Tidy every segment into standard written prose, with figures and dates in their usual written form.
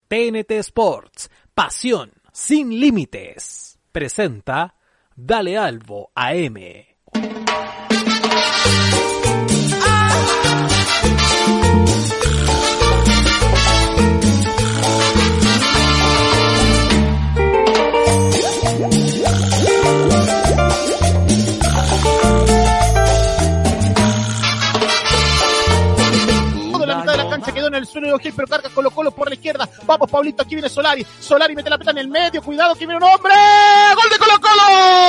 TNT Sports, pasión sin límites. Presenta Dale Albo AM. Quedó en el suelo de O'Hill, pero carga Colo-Colo por la izquierda. Vamos, Pablito, aquí viene Solari. Solari mete la pelota en el medio. Cuidado, que viene un hombre. ¡Gol de Colo-Colo!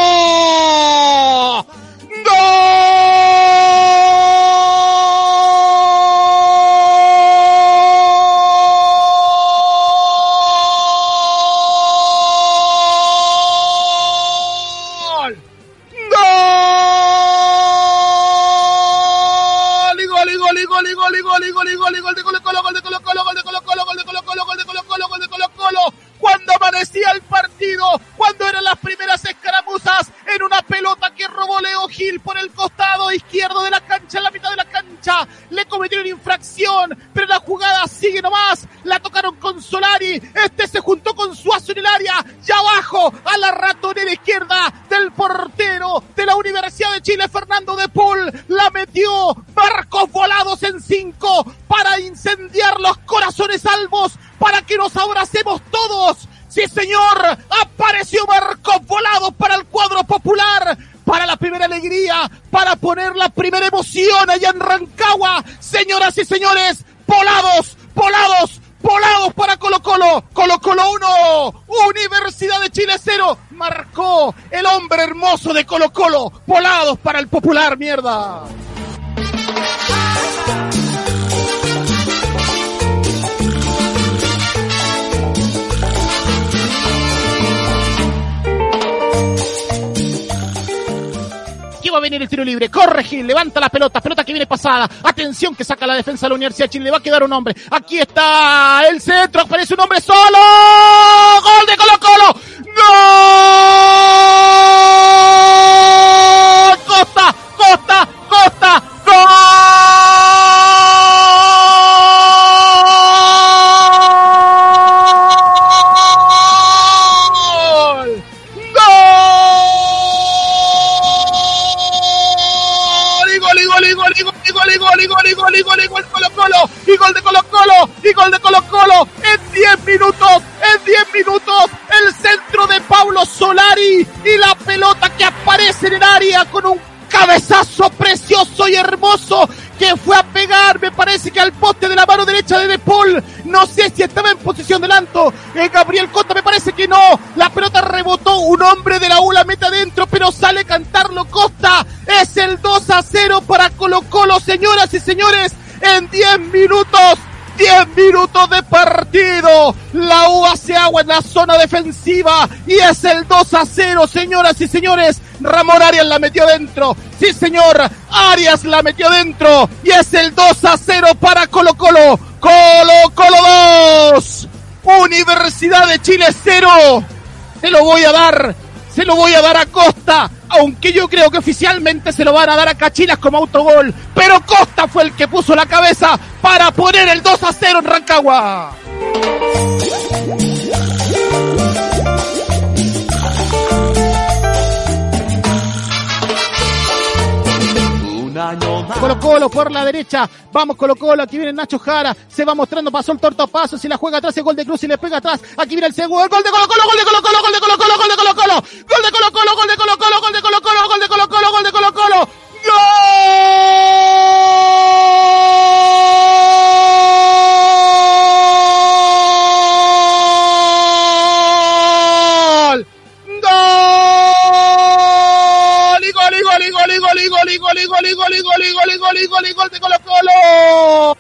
Cuando amanecía el partido, cuando eran las primeras escaramuzas, en una pelota que robó Leo Gil por el costado izquierdo de la cancha, en la mitad de la cancha, le cometieron infracción, pero la jugada sigue nomás, la tocaron con Solari, se juntó con Suazo en el área, y abajo, a la ratonera izquierda del portero de la Universidad de Chile, Fernando de Paul, la metió, Marcos Volados en 5, para incendiar los corazones albos, para que nos abracemos todos. Sí, señor, apareció Marcos Volados para el cuadro popular, para la primera alegría, para poner la primera emoción allá en Rancagua. Señoras y señores, Volados para Colo-Colo. Colo-Colo 1, Universidad de Chile 0. Marcó el hombre hermoso de Colo-Colo. Volados para el popular, mierda. Va a venir el tiro libre, corre Gil, levanta la pelota que viene pasada, atención que saca la defensa de la Universidad de Chile, le va a quedar un hombre, aquí está el centro, aparece un hombre solo, gol de Colo-Colo, ¡gol! Costa, ¡gol! Y gol de Colo-Colo en 10 minutos, el centro de Paulo Solari y la pelota que aparece en el área con un cabezazo precioso y hermoso que fue a pegar, me parece que al poste de la mano derecha de Paul, no sé si estaba en posición de lanto, Gabriel Costa, me parece que no, la pelota rebotó, un hombre de la U la mete adentro, pero sale a cantarlo Costa, es el 2-0 para Colo-Colo, señoras y señores, en 10 minutos de partido, la U hace agua en la zona defensiva y es el 2-0, señoras y señores. Ramón Arias la metió dentro, sí señor, Arias la metió dentro y es el 2-0 para Colo-Colo. Colo-Colo 2, Universidad de Chile 0. Se lo voy a dar a Costa, aunque yo creo que oficialmente se lo van a dar a Cachinas como autogol, pero Costa fue el que puso la cabeza para poner el 2-0 en Rancagua. Colo-Colo por la derecha, vamos Colo-Colo, aquí viene Nacho Jara, se va mostrando, pasó el tortapaso, si la juega atrás, el gol de Cruz y le pega atrás, aquí viene el segundo, gol de Colo-Colo, gol de Colo-Colo, gol de Colo-Colo, gol de Colo-Colo, gol de Colo-Colo, gol de Colo-Colo, gol de Colo-Colo, gol de Colo-Colo, gol de Colo-Colo, ¡gol! Gol de Colo-Colo.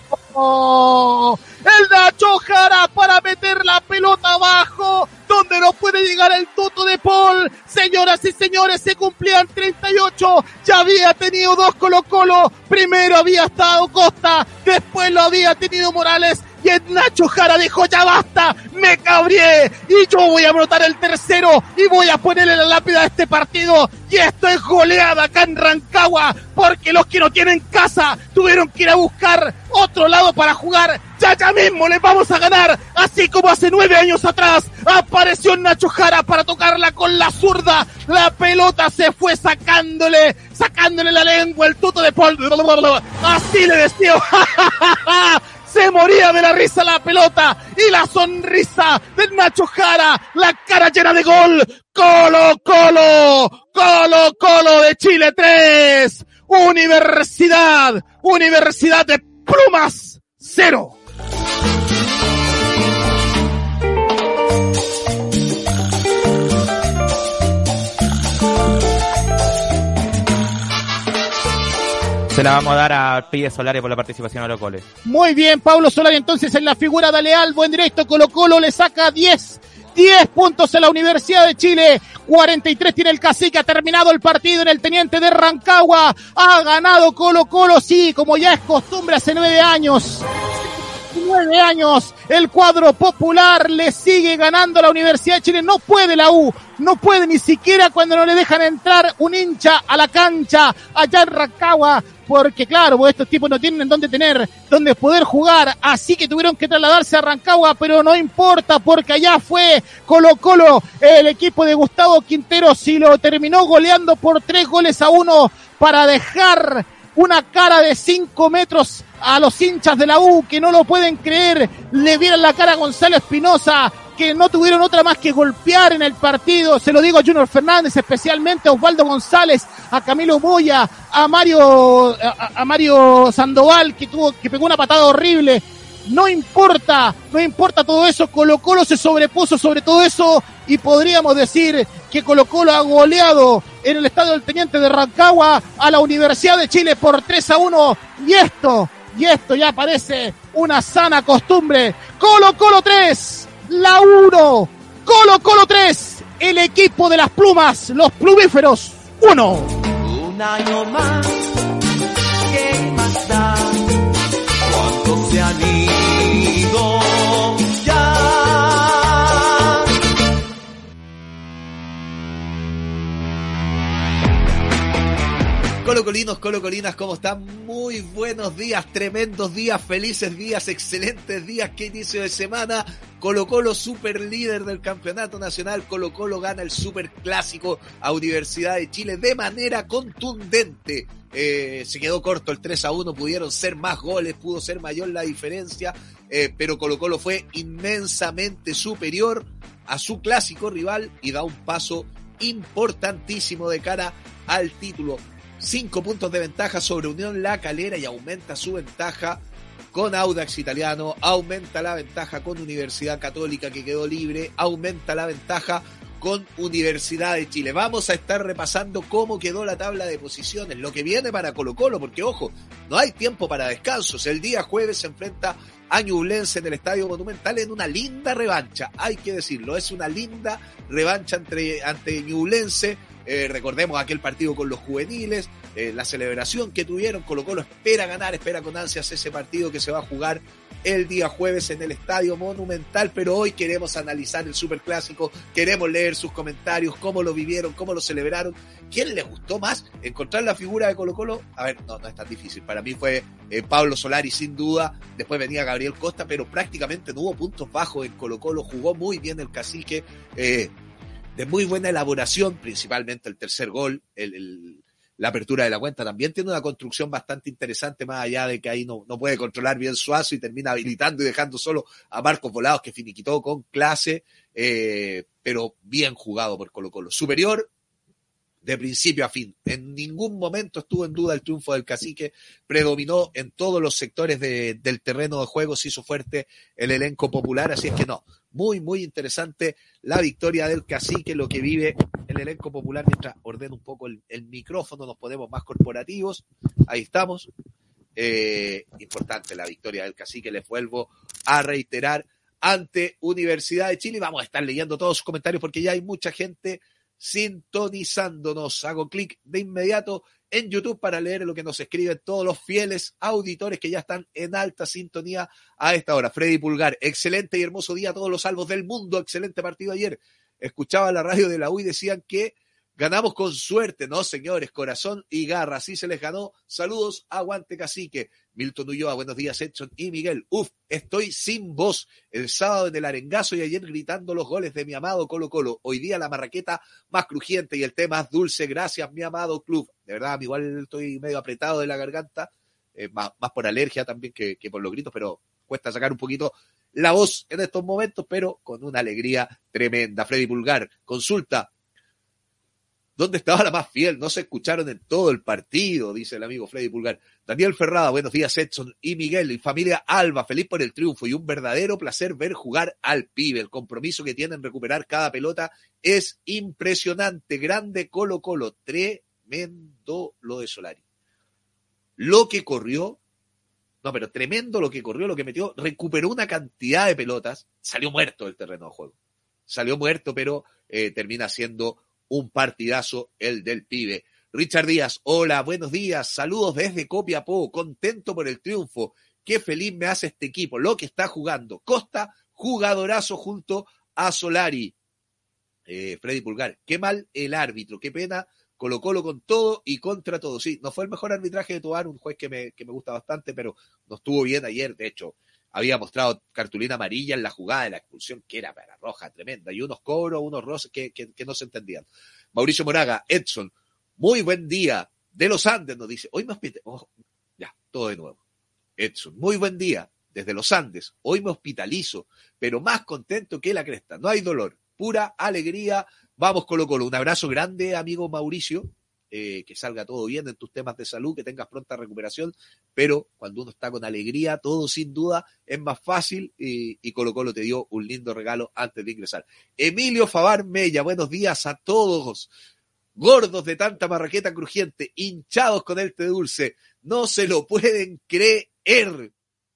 El Nacho Jara para meter la pelota abajo, donde no puede llegar el Toto de Paul. Señoras y señores, se cumplían 38. Ya había tenido 2 Colo-Colo. Primero había estado Costa, después lo había tenido Morales. Y que Nacho Jara dijo ya basta, me cabrié y yo voy a anotar el tercero y voy a ponerle la lápida a este partido y esto es goleada acá en Rancagua porque los que no tienen casa tuvieron que ir a buscar otro lado para jugar. Ya mismo les vamos a ganar, así como hace 9 años atrás apareció Nacho Jara para tocarla con la zurda, la pelota se fue sacándole la lengua el tuto de Paul, así le decía, se moría de la risa la pelota y la sonrisa de Nacho Jara, la cara llena de gol. Colo Colo de Chile 3, Universidad de Plumas 0. Se la vamos a dar a Pide Solari por la participación a los goles. Muy bien, Pablo Solari, entonces en la figura de Albo en directo, Colo Colo le saca 10 puntos a la Universidad de Chile, 43 tiene el Cacique, ha terminado el partido en el Teniente de Rancagua, ha ganado Colo Colo, sí, como ya es costumbre hace 9 años, el cuadro popular le sigue ganando a la Universidad de Chile, no puede la U, no puede ni siquiera cuando no le dejan entrar un hincha a la cancha allá en Rancagua, porque claro, pues estos tipos no tienen dónde poder jugar, así que tuvieron que trasladarse a Rancagua, pero no importa, porque allá fue Colo Colo, el equipo de Gustavo Quinteros, y lo terminó goleando por 3-1 para dejar una cara de 5 metros a los hinchas de la U, que no lo pueden creer, le vieron la cara a Gonzalo Espinosa, que no tuvieron otra más que golpear en el partido, se lo digo a Junior Fernández, especialmente a Osvaldo González, a Camilo Moya, a Mario Sandoval, que pegó una patada horrible. No importa todo eso, Colo Colo se sobrepuso sobre todo eso y podríamos decir que Colo Colo ha goleado en el estadio del Teniente de Rancagua a la Universidad de Chile por 3-1 y esto ya parece una sana costumbre. Colo Colo 3, la 1, Colo Colo 3, el equipo de las plumas, los plumíferos 1. Un año más, ¿qué más da? ¿Cuántos se han ido ya? Colocolinos, colocolinas, ¿cómo están? Muy buenos días, tremendos días, felices días, excelentes días, qué inicio de semana. Colo Colo super líder del campeonato nacional, Colo Colo gana el super clásico a Universidad de Chile de manera contundente. Se quedó corto el 3-1, pudieron ser más goles, pudo ser mayor la diferencia, pero Colo Colo fue inmensamente superior a su clásico rival y da un paso importantísimo de cara al título. 5 puntos de ventaja sobre Unión La Calera y aumenta su ventaja con Audax Italiano, aumenta la ventaja con Universidad Católica que quedó libre, aumenta la ventaja con Universidad de Chile. Vamos a estar repasando cómo quedó la tabla de posiciones, lo que viene para Colo Colo, porque ojo, no hay tiempo para descansos. El día jueves se enfrenta a Ñublense en el Estadio Monumental en una linda revancha, hay que decirlo, es una linda revancha ante Ñublense. Recordemos aquel partido con los juveniles, la celebración que tuvieron. Colo Colo espera ganar, espera con ansias ese partido que se va a jugar el día jueves en el Estadio Monumental, pero hoy queremos analizar el Superclásico, queremos leer sus comentarios, cómo lo vivieron, cómo lo celebraron, quién les gustó más, encontrar la figura de Colo Colo. A ver, no es tan difícil, para mí fue Pablo Solari sin duda, después venía Gabriel Costa, pero prácticamente no hubo puntos bajos en Colo Colo, jugó muy bien el Cacique, de muy buena elaboración, principalmente el tercer gol, la apertura de la cuenta también tiene una construcción bastante interesante, más allá de que ahí no puede controlar bien Suazo y termina habilitando y dejando solo a Marcos Volados, que finiquitó con clase, pero bien jugado por Colo Colo. Superior de principio a fin. En ningún momento estuvo en duda el triunfo del Cacique, predominó en todos los sectores del terreno de juego, se hizo fuerte el elenco popular, así es que no, muy, muy interesante la victoria del Cacique, lo que vive el elenco popular. Mientras ordeno un poco el micrófono, nos ponemos más corporativos, ahí estamos. Importante la victoria del Cacique, les vuelvo a reiterar, ante Universidad de Chile. Vamos a estar leyendo todos sus comentarios porque ya hay mucha gente sintonizándonos. Hago clic de inmediato en YouTube para leer lo que nos escriben todos los fieles auditores que ya están en alta sintonía a esta hora. Freddy Pulgar, excelente y hermoso día a todos los salvos del mundo, excelente partido ayer. Escuchaba la radio de la U y decían que ganamos con suerte. No, señores, corazón y garra, así se les ganó. Saludos, aguante Cacique. Milton Ulloa, buenos días, Edson y Miguel. Estoy sin voz. El sábado en el arengazo y ayer gritando los goles de mi amado Colo Colo. Hoy día la marraqueta más crujiente y el té más dulce. Gracias, mi amado club. De verdad, igual estoy medio apretado de la garganta, más por alergia también que por los gritos, pero cuesta sacar un poquito la voz en estos momentos, pero con una alegría tremenda. Freddy Pulgar, consulta. ¿Dónde estaba la más fiel? No se escucharon en todo el partido, dice el amigo Freddy Pulgar. Daniel Ferrada, buenos días, Edson y Miguel. Y familia Alba, feliz por el triunfo y un verdadero placer ver jugar al pibe. El compromiso que tiene en recuperar cada pelota es impresionante. Grande Colo Colo, tremendo lo de Solari. Lo que corrió, pero tremendo lo que corrió, lo que metió, recuperó una cantidad de pelotas, salió muerto del terreno de juego. Salió muerto, pero termina siendo un partidazo el del pibe. Richard Díaz, hola, buenos días, saludos desde Copiapó, contento por el triunfo, qué feliz me hace este equipo, lo que está jugando. Costa, jugadorazo junto a Solari. Freddy Pulgar, qué mal el árbitro, qué pena, Colo Colo con todo y contra todo. Sí, no fue el mejor arbitraje de Tobar, un juez que me gusta bastante, pero no estuvo bien ayer, de hecho. Había mostrado cartulina amarilla en la jugada de la expulsión, que era para roja tremenda, y unos cobros, unos roces que no se entendían. Mauricio Moraga, Edson, muy buen día, de los Andes, nos dice, hoy me hospitalizo, ya, todo de nuevo. Edson, muy buen día, desde los Andes, hoy me hospitalizo, pero más contento que la cresta, no hay dolor, pura alegría, vamos Colo Colo, un abrazo grande, amigo Mauricio, que salga todo bien en tus temas de salud, que tengas pronta recuperación, pero cuando uno está con alegría, todo sin duda es más fácil y Colo Colo te dio un lindo regalo antes de ingresar. Emilio Fabar Mella, buenos días a todos, gordos de tanta marraqueta crujiente, hinchados con el té dulce, no se lo pueden creer.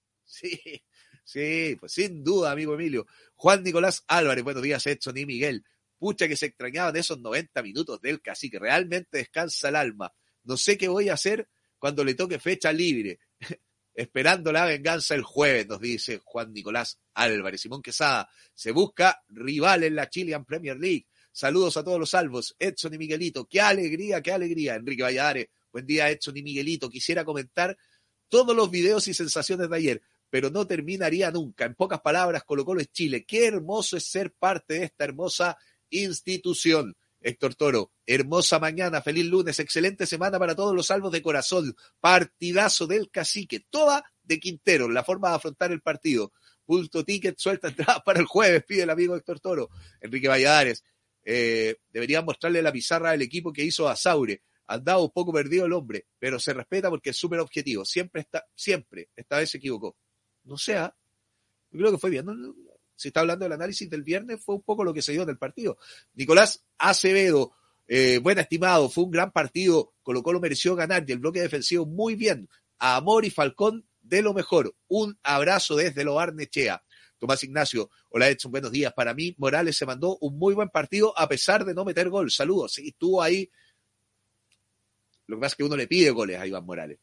Sí, pues sin duda, amigo Emilio. Juan Nicolás Álvarez, buenos días Edson y Miguel. Pucha que se extrañaban esos 90 minutos del Cacique, realmente descansa el alma. No sé qué voy a hacer cuando le toque fecha libre. Esperando la venganza el jueves, nos dice Juan Nicolás Álvarez. Simón Quesada, se busca rival en la Chilean Premier League. Saludos a todos los salvos, Edson y Miguelito. Qué alegría, qué alegría. Enrique Valladares, buen día Edson y Miguelito. Quisiera comentar todos los videos y sensaciones de ayer, pero no terminaría nunca. En pocas palabras, Colo Colo es Chile. Qué hermoso es ser parte de esta hermosa institución. Héctor Toro, hermosa mañana, feliz lunes, excelente semana para todos los salvos de corazón, partidazo del Cacique, toda de Quintero, la forma de afrontar el partido. Punto ticket, suelta entradas para el jueves, pide el amigo Héctor Toro. Enrique Valladares, deberían mostrarle la pizarra del equipo que hizo a Saure. Andaba un poco perdido el hombre, pero se respeta porque es súper objetivo. Siempre, esta vez se equivocó. No sea, yo creo que fue bien, ¿no? Si está hablando del análisis del viernes, fue un poco lo que se dio en el partido. Nicolás Acevedo, buen estimado, fue un gran partido, Colo Colo mereció ganar y el bloque defensivo muy bien. A Amor y Falcón, de lo mejor. Un abrazo desde Lo Barnechea. Tomás Ignacio, hola Edson, buenos días. Para mí, Morales se mandó un muy buen partido a pesar de no meter gol. Saludos. Sí, estuvo ahí. Lo que pasa es que uno le pide goles a Iván Morales.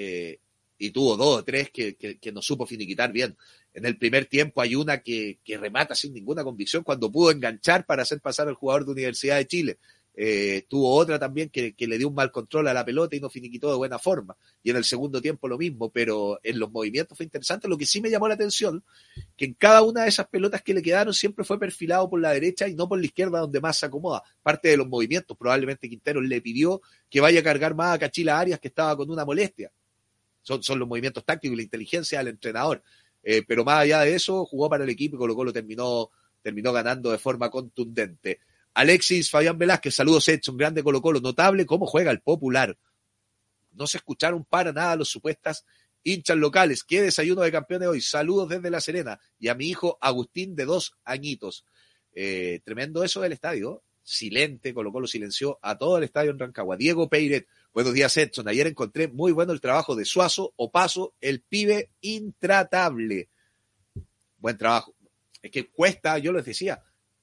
Y tuvo 2 o 3 que no supo finiquitar bien. En el primer tiempo hay una que remata sin ninguna convicción cuando pudo enganchar para hacer pasar al jugador de Universidad de Chile. Tuvo otra también que le dio un mal control a la pelota y no finiquitó de buena forma. Y en el segundo tiempo lo mismo, pero en los movimientos fue interesante. Lo que sí me llamó la atención, que en cada una de esas pelotas que le quedaron siempre fue perfilado por la derecha y no por la izquierda donde más se acomoda. Parte de los movimientos, probablemente Quintero le pidió que vaya a cargar más a Cachila Arias, que estaba con una molestia. Son los movimientos tácticos y la inteligencia del entrenador. Pero más allá de eso, jugó para el equipo y Colo Colo terminó ganando de forma contundente. Alexis Fabián Velázquez, saludos Edson, grande Colo Colo, notable cómo juega el Popular. No se escucharon para nada los supuestas hinchas locales. Qué desayuno de campeones hoy. Saludos desde La Serena. Y a mi hijo Agustín de 2 añitos. Tremendo eso del estadio. Silente, Colo Colo silenció a todo el estadio en Rancagua. Diego Peiret, buenos días Edson. Ayer encontré muy bueno el trabajo de Suazo, Opaso, el pibe intratable. Buen trabajo. Es que cuesta, yo les decía,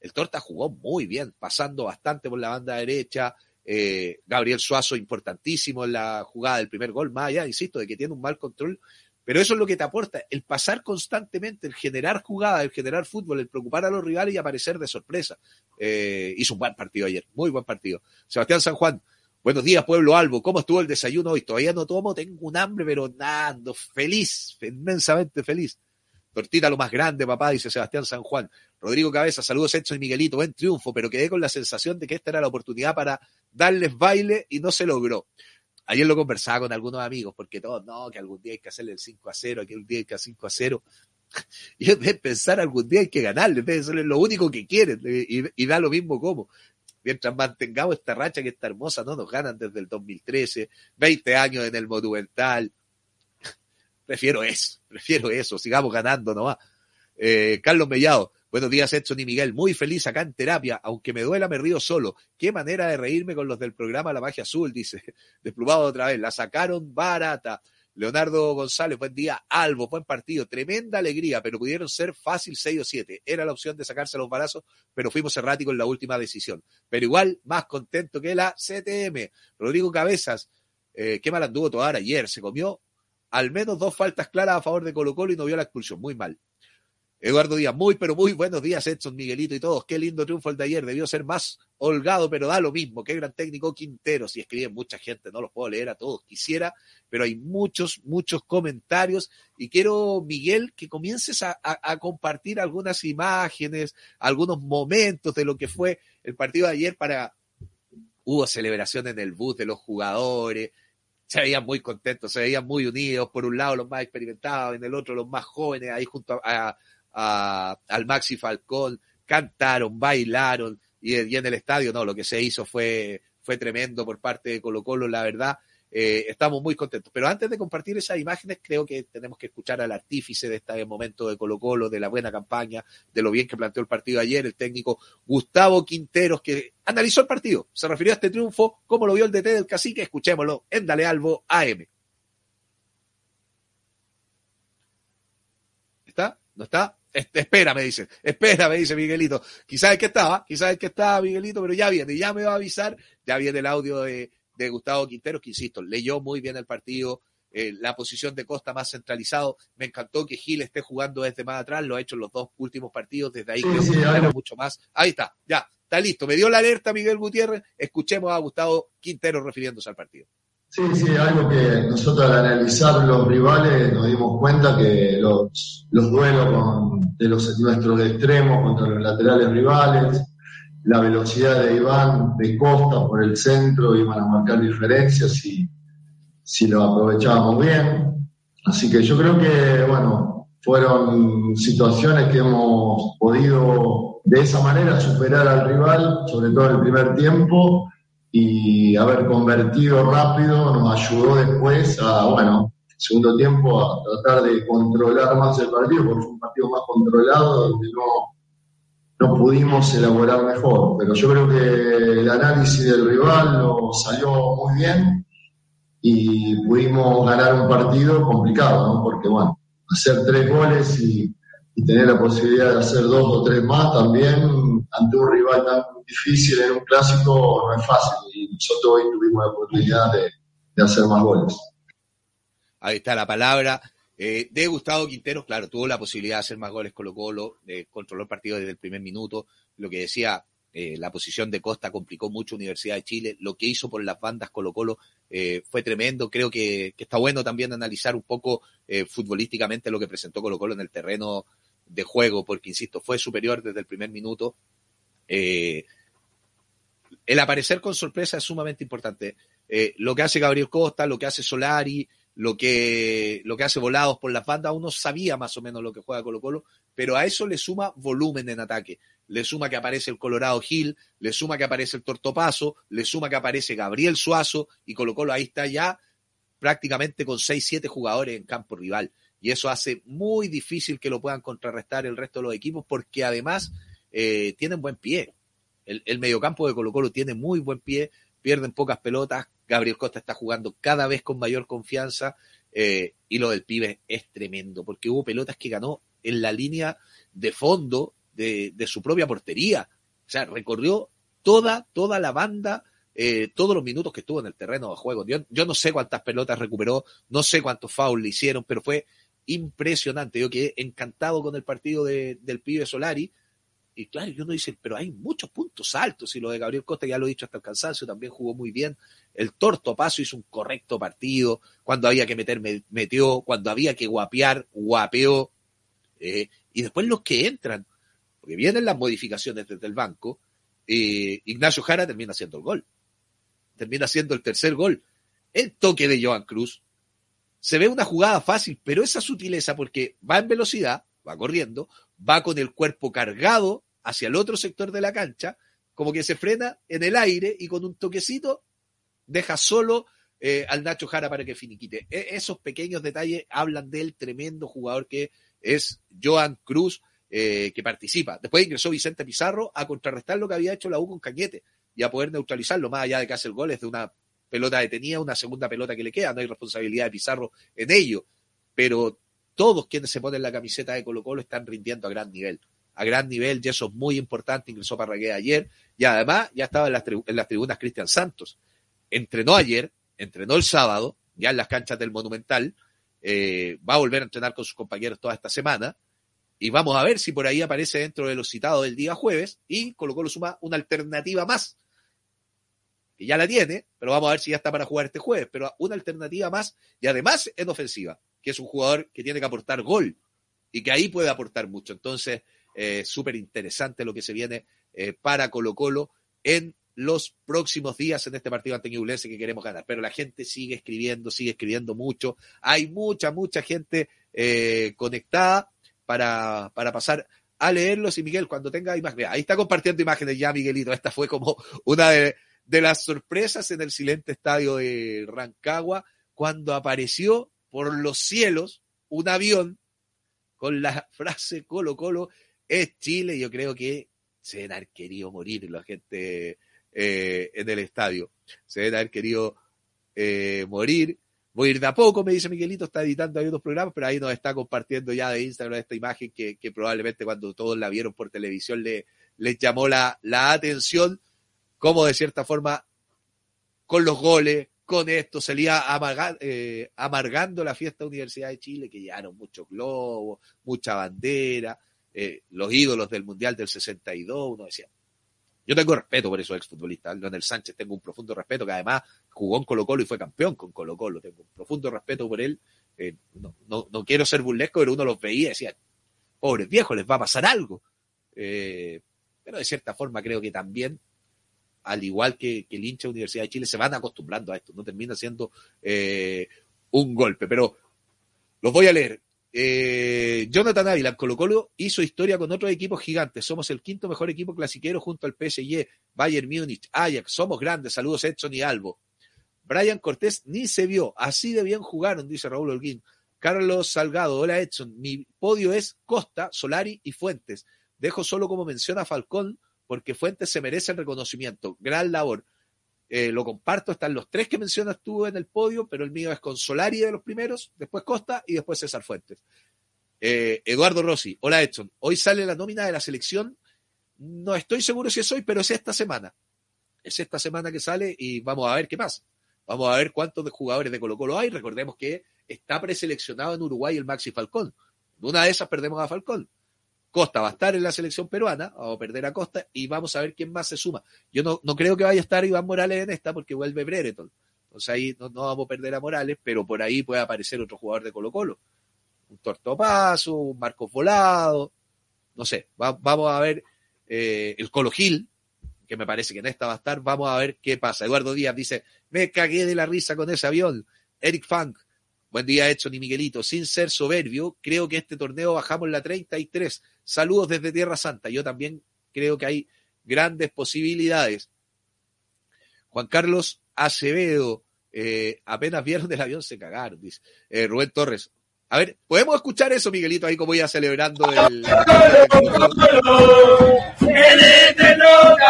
el Torta jugó muy bien, pasando bastante por la banda derecha. Gabriel Suazo importantísimo en la jugada del primer gol, más allá, insisto, de que tiene un mal control, pero eso es lo que te aporta, el pasar constantemente, el generar jugadas, el generar fútbol, el preocupar a los rivales y aparecer de sorpresa. Hizo un buen partido ayer, muy buen partido. Sebastián San Juan, buenos días Pueblo Albo, ¿cómo estuvo el desayuno hoy? Todavía no tomo, tengo un hambre, pero nada, feliz, inmensamente feliz. Tortita lo más grande, papá, dice Sebastián San Juan. Rodrigo Cabeza, saludos Edson y Miguelito, buen triunfo, pero quedé con la sensación de que esta era la oportunidad para darles baile y no se logró. Ayer lo conversaba con algunos amigos, porque todos, no, que algún día hay que hacerle el 5-0, que algún día hay que hacer 5-0. Y es de pensar algún día hay que ganarle, eso es lo único que quieren, y da lo mismo como. Mientras mantengamos esta racha que está hermosa, no nos ganan desde el 2013, 20 años en el Monumental. Prefiero eso, sigamos ganando nomás. Carlos Mellado, buenos días Edson y Miguel, muy feliz acá en terapia, aunque me duela me río solo. Qué manera de reírme con los del programa La Magia Azul, dice, desplumado otra vez, la sacaron barata. Leonardo González, buen día. Albo, buen partido, tremenda alegría, pero pudieron ser fácil 6 o 7. Era la opción de sacarse los balazos, pero fuimos erráticos en la última decisión. Pero igual, más contento que la CTM. Rodrigo Cabezas, qué mal anduvo Tovar ayer, se comió al menos 2 faltas claras a favor de Colo-Colo y no vio la expulsión. Muy mal. Eduardo Díaz, pero muy buenos días, Edson, Miguelito y todos. Qué lindo triunfo el de ayer. Debió ser más holgado, pero da lo mismo. Qué gran técnico Quinteros. Y escriben mucha gente, no los puedo leer a todos. Quisiera, pero hay muchos comentarios. Y quiero, Miguel, que comiences a compartir algunas imágenes, algunos momentos de lo que fue el partido de ayer. Hubo celebración en el bus de los jugadores. Se veían muy contentos, se veían muy unidos, por un lado los más experimentados, en el otro los más jóvenes, ahí junto al Maxi Falcón, cantaron, bailaron, y en el estadio, no, lo que se hizo fue tremendo por parte de Colo-Colo, la verdad, estamos muy contentos. Pero antes de compartir esas imágenes, creo que tenemos que escuchar al artífice de este momento de Colo-Colo, de la buena campaña, de lo bien que planteó el partido ayer, el técnico Gustavo Quinteros, que analizó el partido, se refirió a este triunfo, cómo lo vio el DT del Cacique, escuchémoslo en Dale Albo AM. ¿Está? ¿No está? Espera, me dice Miguelito. Quizás es que estaba, Miguelito, pero ya viene, ya me va a avisar, ya viene el audio de Gustavo Quinteros, que insisto, leyó muy bien el partido, la posición de Costa más centralizado. Me encantó que Gil esté jugando desde más atrás, lo ha hecho en los 2 últimos partidos, desde ahí creo que no mucho más. Ahí está, ya, está listo. Me dio la alerta Miguel Gutiérrez, escuchemos a Gustavo Quinteros refiriéndose al partido. Sí, algo que nosotros al analizar los rivales nos dimos cuenta que los duelos de nuestros extremos contra los laterales rivales, la velocidad de Iván, de Costa por el centro, iban a marcar diferencias si lo aprovechábamos bien. Así que yo creo que, fueron situaciones que hemos podido de esa manera superar al rival, sobre todo en el primer tiempo, y haber convertido rápido nos ayudó después segundo tiempo a tratar de controlar más el partido, porque fue un partido más controlado donde no pudimos elaborar mejor, pero yo creo que el análisis del rival nos salió muy bien y pudimos ganar un partido complicado, ¿no? Porque hacer 3 goles y tener la posibilidad de hacer 2 o 3 más también ante un rival tan difícil en un clásico no es fácil, y nosotros hoy tuvimos la oportunidad de hacer más goles. Ahí está la palabra de Gustavo Quinteros. Claro, tuvo la posibilidad de hacer más goles Colo-Colo, controló el partido desde el primer minuto. Lo que decía, la posición de Costa complicó mucho Universidad de Chile. Lo que hizo por las bandas Colo-Colo fue tremendo. Creo que está bueno también analizar un poco futbolísticamente lo que presentó Colo-Colo en el terreno de juego, porque insisto, fue superior desde el primer minuto. El aparecer con sorpresa es sumamente importante. Lo que hace Gabriel Costa, lo que hace Solari, lo que hace Volados por las bandas, uno sabía más o menos lo que juega Colo-Colo, pero a eso le suma volumen en ataque, le suma que aparece el Colorado Gil, le suma que aparece el Tortopaso, le suma que aparece Gabriel Suazo, y Colo-Colo ahí está ya prácticamente con 6-7 jugadores en campo rival, y eso hace muy difícil que lo puedan contrarrestar el resto de los equipos, porque además tienen buen pie. El mediocampo de Colo-Colo tiene muy buen pie, pierden pocas pelotas, Gabriel Costa está jugando cada vez con mayor confianza, y lo del pibe es tremendo, porque hubo pelotas que ganó en la línea de fondo de su propia portería. O sea, recorrió toda la banda, todos los minutos que estuvo en el terreno de juego. Yo no sé cuántas pelotas recuperó, no sé cuántos fouls le hicieron, pero fue impresionante. Yo quedé encantado con el partido del pibe Solari. Y claro, uno dice, pero hay muchos puntos altos. Y lo de Gabriel Costa, ya lo he dicho hasta el cansancio, también jugó muy bien. El Torto Paso hizo un correcto partido. Cuando había que meter, metió. Cuando había que guapear, guapeó. Y después los que entran, porque vienen las modificaciones desde el banco, Ignacio Jara termina haciendo el gol. Termina haciendo el tercer gol. El toque de Joan Cruz. Se ve una jugada fácil, pero esa sutileza, porque va en velocidad, va corriendo, va con el cuerpo cargado hacia el otro sector de la cancha, como que se frena en el aire y con un toquecito deja solo al Nacho Jara para que finiquite. Esos pequeños detalles hablan del tremendo jugador que es Joan Cruz, que participa. Después ingresó Vicente Pizarro a contrarrestar lo que había hecho la U con Cañete y a poder neutralizarlo, más allá de que hace el gol, es de una pelota detenida, una segunda pelota que le queda, no hay responsabilidad de Pizarro en ello, pero todos quienes se ponen la camiseta de Colo-Colo están rindiendo a gran nivel, y eso es muy importante. Ingresó Parragués ayer, y además ya estaba en las tribunas Cristian Santos, entrenó ayer, entrenó el sábado, ya en las canchas del Monumental, va a volver a entrenar con sus compañeros toda esta semana, y vamos a ver si por ahí aparece dentro de los citados del día jueves, y Colo-Colo suma una alternativa más, que ya la tiene, pero vamos a ver si ya está para jugar este jueves, pero una alternativa más, y además en ofensiva, que es un jugador que tiene que aportar gol, y que ahí puede aportar mucho. Entonces, súper interesante lo que se viene para Colo-Colo en los próximos días en este partido ante Ñublense que queremos ganar. Pero la gente sigue escribiendo mucho, hay mucha gente conectada para pasar a leerlos. Y Miguel, cuando tenga imágenes, ahí está compartiendo imágenes ya Miguelito, esta fue como una de las sorpresas en el silente estadio de Rancagua, cuando apareció por los cielos un avión con la frase Colo-Colo es Chile. Yo creo que se deben haber querido morir la gente en el estadio, se deben haber querido morir. Voy a ir de a poco, me dice Miguelito, está editando ahí otros programas, pero ahí nos está compartiendo ya de Instagram esta imagen que probablemente cuando todos la vieron por televisión les llamó la atención, como de cierta forma con los goles, con esto se le iba amargando la fiesta Universidad de Chile, que llevaron muchos globos, mucha bandera, los ídolos del Mundial del 62, uno decía, yo tengo respeto por esos exfutbolistas, Leonel Sánchez tengo un profundo respeto, que además jugó en Colo-Colo y fue campeón con Colo-Colo, tengo un profundo respeto por él, no quiero ser burlesco, pero uno los veía y decía, pobres viejos, les va a pasar algo, pero de cierta forma creo que también, al igual que el hincha de Universidad de Chile, se van acostumbrando a esto, no termina siendo un golpe, pero los voy a leer. Jonathan Ávila, Colo-Colo hizo historia con otros equipos gigantes, somos el quinto mejor equipo clasiquero junto al PSG, Bayern Múnich, Ajax, somos grandes, saludos Edson y Albo. Brian Cortés ni se vio, así de bien jugaron, dice Raúl Holguín. Carlos Salgado, hola Edson, mi podio es Costa, Solari y Fuentes, dejo solo como mención a Falcón, porque Fuentes se merece el reconocimiento, gran labor, lo comparto, están los tres que mencionas tú en el podio, pero el mío es con Solari de los primeros, después Costa y después César Fuentes. Eduardo Rossi, hola Edson, hoy sale la nómina de la selección, no estoy seguro si es hoy, pero es esta semana que sale y vamos a ver qué pasa, vamos a ver cuántos de jugadores de Colo-Colo hay, recordemos que está preseleccionado en Uruguay el Maxi Falcón, en una de esas perdemos a Falcón, Costa va a estar en la selección peruana, vamos a perder a Costa y vamos a ver quién más se suma. Yo no creo que vaya a estar Iván Morales en esta porque vuelve Brereton. Entonces ahí no vamos a perder a Morales, pero por ahí puede aparecer otro jugador de Colo-Colo. Un Tortopaso, un Marcos Volado, no sé. Vamos a ver el Colo Gil, que me parece que en esta va a estar. Vamos a ver qué pasa. Eduardo Díaz dice, me cagué de la risa con ese avión. Eric Funk, buen día Edson y Miguelito. Sin ser soberbio, creo que este torneo bajamos la 33. Saludos desde Tierra Santa. Yo también creo que hay grandes posibilidades. Juan Carlos Acevedo, apenas vieron el avión se cagaron, dice. Rubén Torres. A ver, ¿podemos escuchar eso, Miguelito, ahí como iba celebrando el eterno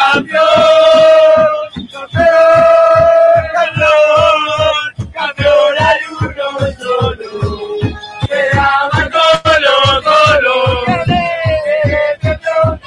campeón, hay uno solo, se llama Colo-Colo.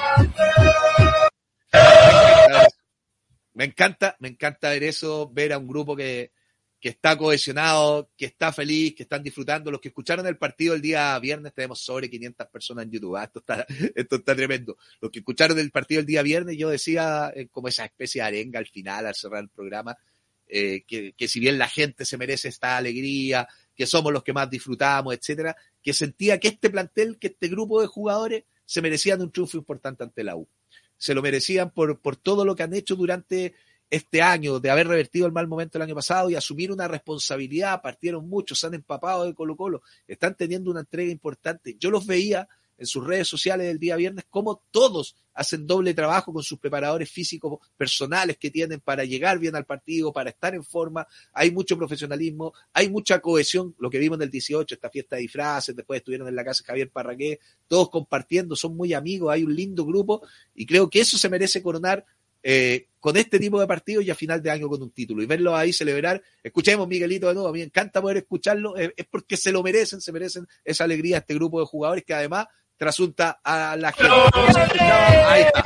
Me encanta ver eso, ver a un grupo que está cohesionado, que está feliz, que están disfrutando. Los que escucharon el partido el día viernes, tenemos sobre 500 personas en YouTube. Esto está tremendo. Los que escucharon el partido el día viernes, yo decía como esa especie de arenga al final, al cerrar el programa, que si bien la gente se merece esta alegría, que somos los que más disfrutamos, etcétera, que sentía que este plantel, que este grupo de jugadores se merecían un triunfo importante ante la U. Se lo merecían por todo lo que han hecho durante este año, de haber revertido el mal momento el año pasado y asumir una responsabilidad. Partieron muchos, se han empapado de Colo-Colo, están teniendo una entrega importante. Yo los veía en sus redes sociales el día viernes como todos hacen doble trabajo con sus preparadores físicos personales que tienen para llegar bien al partido, para estar en forma. Hay mucho profesionalismo, hay mucha cohesión, lo que vimos en el 18, esta fiesta de disfraces, después estuvieron en la casa de Javier Parragué, todos compartiendo, son muy amigos, hay un lindo grupo y creo que eso se merece coronar con este tipo de partidos y a final de año con un título y verlo ahí celebrar. Escuchemos Miguelito de nuevo, a mí me encanta poder escucharlo, es porque se merecen esa alegría este grupo de jugadores que además trasunta a la gente. Ahí está.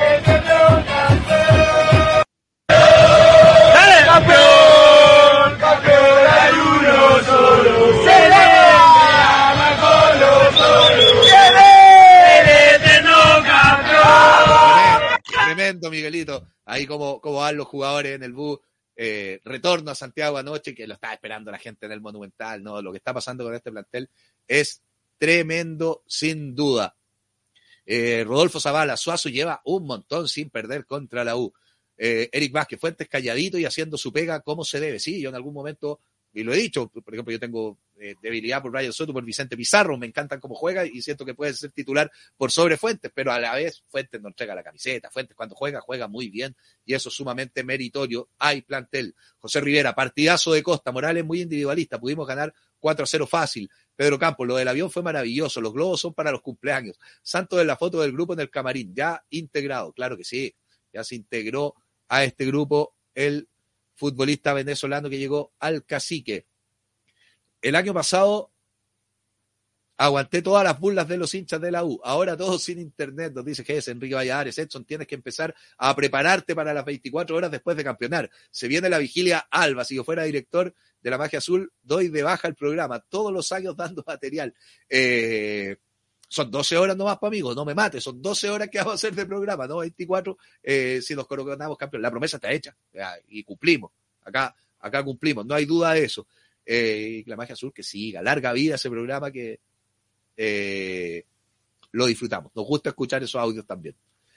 ¡Dale, campeón! ¡Campeón! Hay uno solo. ¡Se llama Colo-Colo! ¡El eterno campeón! Tremendo, Miguelito. Ahí como van los jugadores en el bus. Retorno a Santiago anoche, que lo estaba esperando la gente en el Monumental. No, lo que está pasando con este plantel es tremendo, sin duda. Rodolfo Zavala, Suazo lleva un montón sin perder contra la U. Eric Vázquez, Fuentes calladito y haciendo su pega como se debe. Sí, yo en algún momento, y lo he dicho, por ejemplo, yo tengo debilidad por Brian Soto, por Vicente Pizarro, me encantan cómo juega y siento que puede ser titular por sobre Fuentes, pero a la vez Fuentes no entrega la camiseta. Fuentes cuando juega muy bien y eso es sumamente meritorio. Hay plantel. José Rivera, partidazo de Costa, Morales muy individualista, pudimos ganar 4-0 fácil. Pedro Campos, lo del avión fue maravilloso, los globos son para los cumpleaños. Santos en la foto del grupo en el camarín, ya integrado, claro que sí, ya se integró a este grupo el futbolista venezolano que llegó al Cacique. El año pasado aguanté todas las burlas de los hinchas de la U, ahora todos sin internet, nos dice Ges, Enrique Valladares. Edson, tienes que empezar a prepararte para las 24 horas después de campeonar. Se viene la vigilia alba, si yo fuera director de la Magia Azul, doy de baja el programa, todos los años dando material. Son 12 horas nomás, para amigos, no me mates, son 12 horas que vamos a hacer de programa, no 24, si nos coronamos campeón. La promesa está hecha y cumplimos, acá cumplimos, no hay duda de eso. La Magia Azul que siga, larga vida ese programa que lo disfrutamos, nos gusta escuchar esos audios también.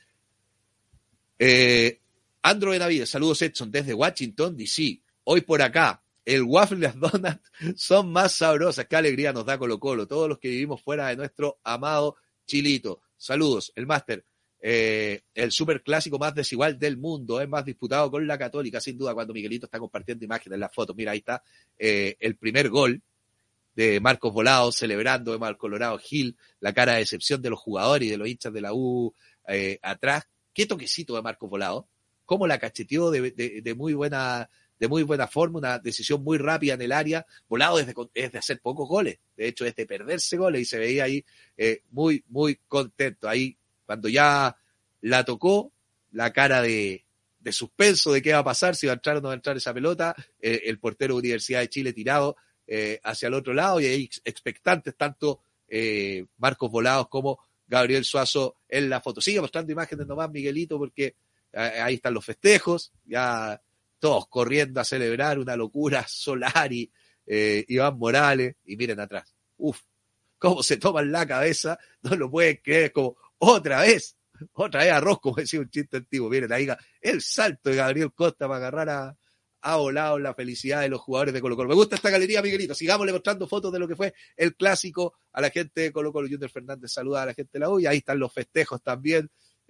Andro Benavides, saludos Edson desde Washington DC, hoy por acá. El waffle y las donuts son más sabrosas. Qué alegría nos da Colo-Colo. Todos los que vivimos fuera de nuestro amado Chilito. Saludos. El máster. El superclásico más desigual del mundo. Es más disputado con la Católica, sin duda, cuando Miguelito está compartiendo imágenes en las fotos. Mira, ahí está el primer gol de Marcos Volados, celebrando de Mal Colorado Gil, la cara de decepción de los jugadores y de los hinchas de la U atrás. Qué toquecito de Marcos Volados. Cómo la cacheteó de muy buena forma, una decisión muy rápida en el área. Volado es de hacer pocos goles, de hecho es de perderse goles y se veía ahí muy, muy contento. Ahí cuando ya la tocó, la cara de suspenso de qué va a pasar, si va a entrar o no va a entrar esa pelota, el portero de Universidad de Chile tirado hacia el otro lado y ahí expectantes tanto Marcos Volados como Gabriel Suazo en la foto. Sigue mostrando imágenes nomás, Miguelito, porque ahí están los festejos, ya todos corriendo a celebrar, una locura. Solari, Iván Morales, y miren atrás. Uf, cómo se toman la cabeza, no lo pueden creer, como otra vez arroz, como decía un chiste antiguo. Miren ahí el salto de Gabriel Costa para agarrar a Volado, la felicidad de los jugadores de Colo-Colo. Me gusta esta galería, Miguelito. Sigámosle mostrando fotos de lo que fue el clásico a la gente de Colo-Colo. Junior Fernández saluda a la gente de la U, y ahí están los festejos también.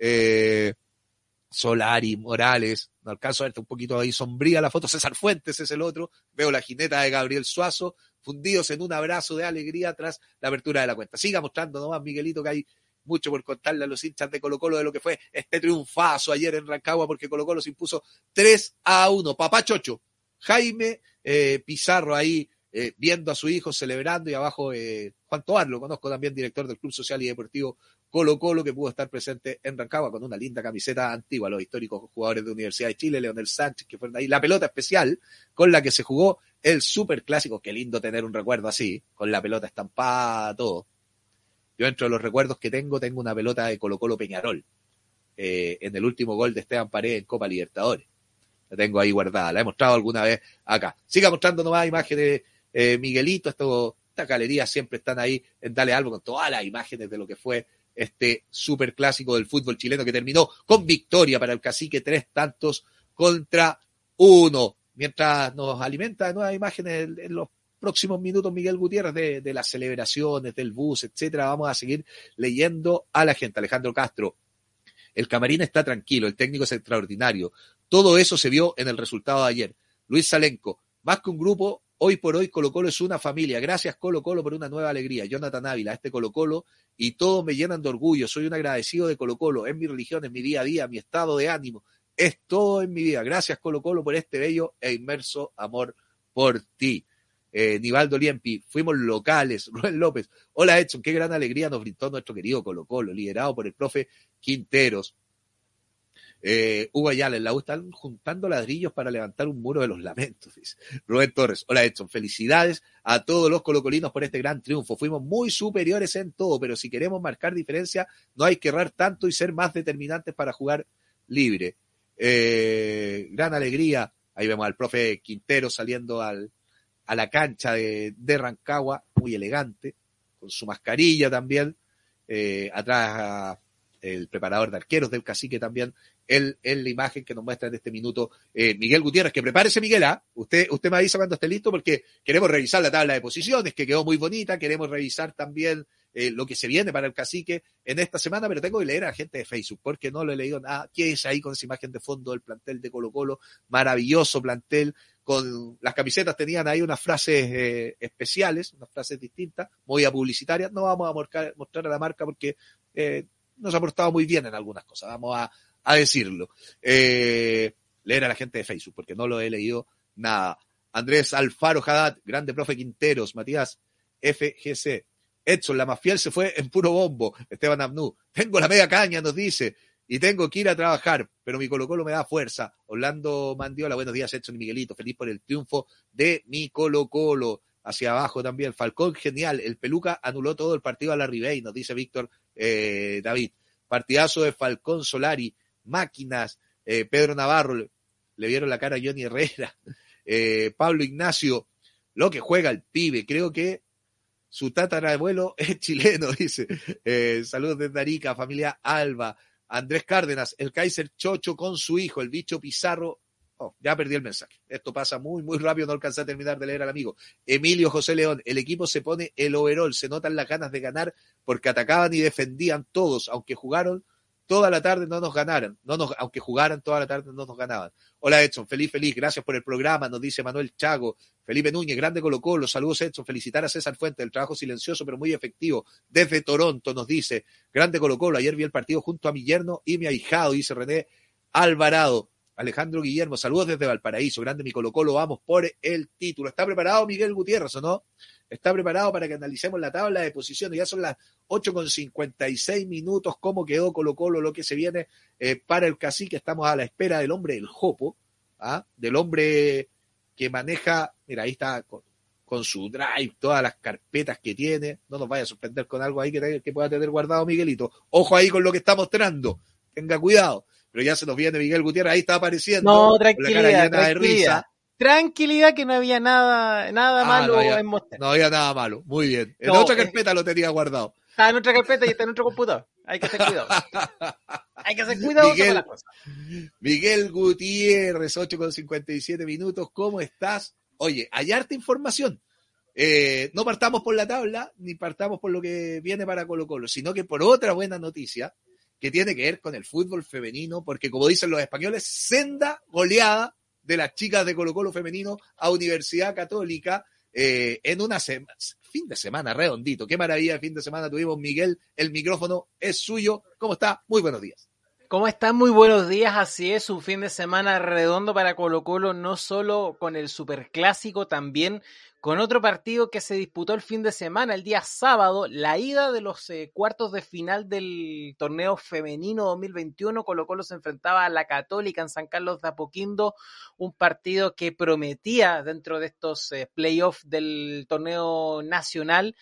Solari, Morales, no alcanzo a verte un poquito ahí sombría la foto. César Fuentes es el otro. Veo la jineta de Gabriel Suazo, fundidos en un abrazo de alegría tras la apertura de la cuenta. Siga mostrando nomás, Miguelito, que hay mucho por contarle a los hinchas de Colo-Colo de lo que fue este triunfazo ayer en Rancagua, porque Colo-Colo se impuso 3-1. Papá Chocho, Jaime Pizarro ahí viendo a su hijo celebrando, y abajo Juan Tobar, lo conozco también, director del Club Social y Deportivo Colo-Colo, que pudo estar presente en Rancagua con una linda camiseta antigua, los históricos jugadores de Universidad de Chile, Leonel Sánchez, que fueron ahí, la pelota especial con la que se jugó el superclásico. Qué lindo tener un recuerdo así, con la pelota estampada, todo. Yo, entre los recuerdos que tengo una pelota de Colo-Colo Peñarol, en el último gol de Esteban Paredes en Copa Libertadores. La tengo ahí guardada, la he mostrado alguna vez acá. Siga mostrando nomás imágenes, Miguelito, estas galerías siempre están ahí en Dale Albo con todas las imágenes de lo que fue este superclásico del fútbol chileno, que terminó con victoria para el Cacique, 3-1. Mientras nos alimenta de nuevas imágenes en los próximos minutos Miguel Gutiérrez de las celebraciones, del bus, etcétera, vamos a seguir leyendo a la gente. Alejandro Castro: el camarín está tranquilo, el técnico es extraordinario. Todo eso se vio en el resultado de ayer. Luis Salenco: más que un grupo, hoy por hoy Colo-Colo es una familia. Gracias Colo-Colo por una nueva alegría. Jonathan Ávila: Colo-Colo y todos me llenan de orgullo. Soy un agradecido de Colo-Colo. Es mi religión, es mi día a día, mi estado de ánimo. Es todo en mi vida. Gracias Colo-Colo por este bello e inmerso amor por ti. Nivaldo Liempi: fuimos locales. Rubén López: hola Edson, qué gran alegría nos brindó nuestro querido Colo-Colo, liderado por el profe Quinteros. Hugo Ayala: en la U están juntando ladrillos para levantar un muro de los lamentos, dice Rubén Torres. Hola Edson, felicidades a todos los colocolinos por este gran triunfo. Fuimos muy superiores en todo, pero si queremos marcar diferencia, no hay que errar tanto y ser más determinantes para jugar libre. Gran alegría. Ahí vemos al profe Quintero saliendo a la cancha de Rancagua, muy elegante, con su mascarilla también. Atrás el preparador de arqueros del Cacique también, en la imagen que nos muestra en este minuto Miguel Gutiérrez, que prepárese Miguel, usted me avisa cuando esté listo, porque queremos revisar la tabla de posiciones, que quedó muy bonita, queremos revisar también lo que se viene para el Cacique en esta semana, pero tengo que leer a la gente de Facebook, porque no lo he leído nada. ¿Qué es ahí con esa imagen de fondo del plantel de Colo-Colo? Maravilloso plantel, con las camisetas tenían ahí unas frases especiales, unas frases distintas, muy publicitarias. No vamos a mostrar a la marca porque nos ha portado muy bien en algunas cosas, vamos a decirlo. Leer a la gente de Facebook, porque no lo he leído nada. Andrés Alfaro Haddad: grande profe Quinteros. Matías FGC: Edson, la más fiel se fue en puro bombo. Esteban Abnú: tengo la media caña, nos dice, y tengo que ir a trabajar, pero mi Colo-Colo me da fuerza. Orlando Mandiola: buenos días Edson y Miguelito, feliz por el triunfo de mi Colo-Colo. Hacia abajo también, Falcón: genial, el Peluca anuló todo el partido a la Ribey, nos dice Víctor David. Partidazo de Falcón Solari, máquinas. Pedro Navarro: le vieron la cara a Johnny Herrera. Pablo Ignacio: lo que juega el pibe, creo que su tatarabuelo es chileno, dice. Saludos desde Arica, familia Alba. Andrés Cárdenas: el Kaiser Chocho con su hijo, el bicho Pizarro. Oh, ya perdí el mensaje. Esto pasa muy, muy rápido, no alcancé a terminar de leer al amigo. Emilio José León: el equipo se pone el overall, se notan las ganas de ganar porque atacaban y defendían todos, aunque jugaron toda la tarde no nos ganaron, aunque jugaran toda la tarde no nos ganaban. Hola Edson, feliz, gracias por el programa, nos dice Manuel Chago. Felipe Núñez: grande Colo-Colo, saludos Edson, felicitar a César Fuentes, el trabajo silencioso pero muy efectivo, desde Toronto, nos dice, grande Colo-Colo, ayer vi el partido junto a mi yerno y mi ahijado, dice René Alvarado. Alejandro Guillermo: saludos desde Valparaíso, grande mi Colo-Colo, vamos por el título. ¿Está preparado Miguel Gutiérrez o no? ¿Está preparado para que analicemos la tabla de posiciones? Ya son las 8:56 minutos, cómo quedó Colo-Colo, lo que se viene para el Cacique. Estamos a la espera del hombre del Jopo, del hombre que maneja, mira, ahí está con su drive, todas las carpetas que tiene. No nos vaya a sorprender con algo ahí que pueda tener guardado Miguelito. Ojo ahí con lo que está mostrando, tenga cuidado. Pero ya se nos viene Miguel Gutiérrez, ahí está apareciendo. No, tranquilidad, con la cara llena de risa. Tranquilidad, que no había nada malo en mostrar. No había nada malo, muy bien. En otra carpeta lo tenía guardado. Está en otra carpeta y está en otro computador. Hay que hacer cuidado. Hay que hacer cuidado con las cosas. Miguel Gutiérrez, 8:57 minutos. ¿Cómo estás? Oye, hay harta información. No partamos por la tabla, ni partamos por lo que viene para Colo-Colo, sino que por otra buena noticia que tiene que ver con el fútbol femenino, porque como dicen los españoles, senda goleada de las chicas de Colo-Colo femenino a Universidad Católica en una fin de semana redondito. Qué maravilla de fin de semana tuvimos. Miguel, el micrófono es suyo. ¿Cómo está? Muy buenos días. ¿Cómo están? Muy buenos días. Así es, un fin de semana redondo para Colo-Colo, no solo con el superclásico, también con otro partido que se disputó el fin de semana, el día sábado, la ida de los cuartos de final del torneo femenino 2021. Colo-Colo se enfrentaba a la Católica en San Carlos de Apoquindo, un partido que prometía dentro de estos playoffs del torneo nacional,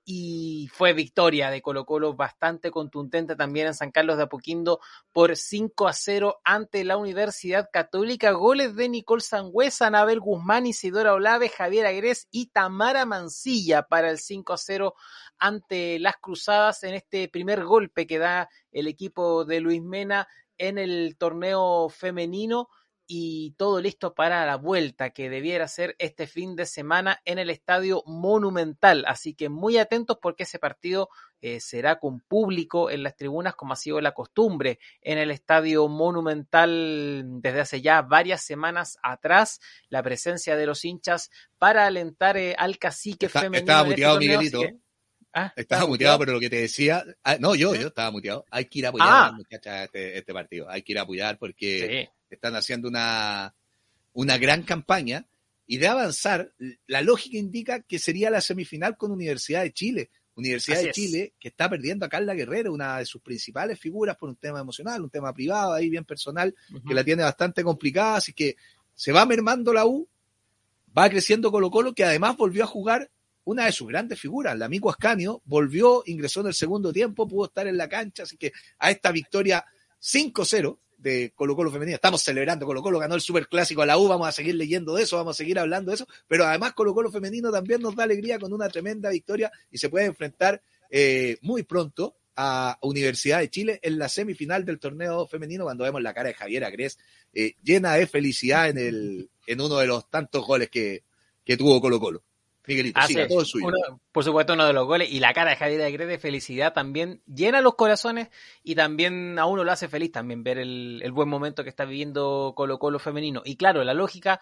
y fue victoria de Colo-Colo bastante contundente también en San Carlos de Apoquindo por 5-0 ante la Universidad Católica. Goles de Nicole Sangüesa, Anabel Guzmán, Isidora Olave, Javier Agrés y Tamara Mancilla para el 5-0 ante las Cruzadas en este primer golpe que da el equipo de Luis Mena en el torneo femenino. Y todo listo para la vuelta que debiera ser este fin de semana en el Estadio Monumental. Así que muy atentos porque ese partido será con público en las tribunas, como ha sido la costumbre en el Estadio Monumental desde hace ya varias semanas atrás. La presencia de los hinchas para alentar al cacique femenino. Estaba muteado, Miguelito. Estaba muteado, pero lo que te decía... yo estaba muteado. Hay que ir a apoyar a las muchachas este partido. Hay que ir a apoyar porque están haciendo una gran campaña. Y de avanzar, la lógica indica que sería la semifinal con Universidad de Chile. Universidad de Chile, que está perdiendo a Carla Guerrero, una de sus principales figuras por un tema emocional, un tema privado ahí bien personal, que la tiene bastante complicada. Así que se va mermando la U, va creciendo Colo-Colo, que además volvió a jugar una de sus grandes figuras, la Mico Ascanio, ingresó en el segundo tiempo, pudo estar en la cancha, así que a esta victoria 5-0 de Colo-Colo femenina, estamos celebrando, Colo-Colo ganó el Superclásico a la U, vamos a seguir leyendo de eso, vamos a seguir hablando de eso, pero además Colo-Colo femenino también nos da alegría con una tremenda victoria y se puede enfrentar muy pronto a Universidad de Chile en la semifinal del torneo femenino, cuando vemos la cara de Javier Agrés llena de felicidad en uno de los tantos goles que tuvo Colo-Colo. Miguelito, siga, todo suyo. Por supuesto, uno de los goles, y la cara de Javier Agrés de felicidad también llena los corazones, y también a uno lo hace feliz también ver el buen momento que está viviendo Colo-Colo femenino. Y claro, la lógica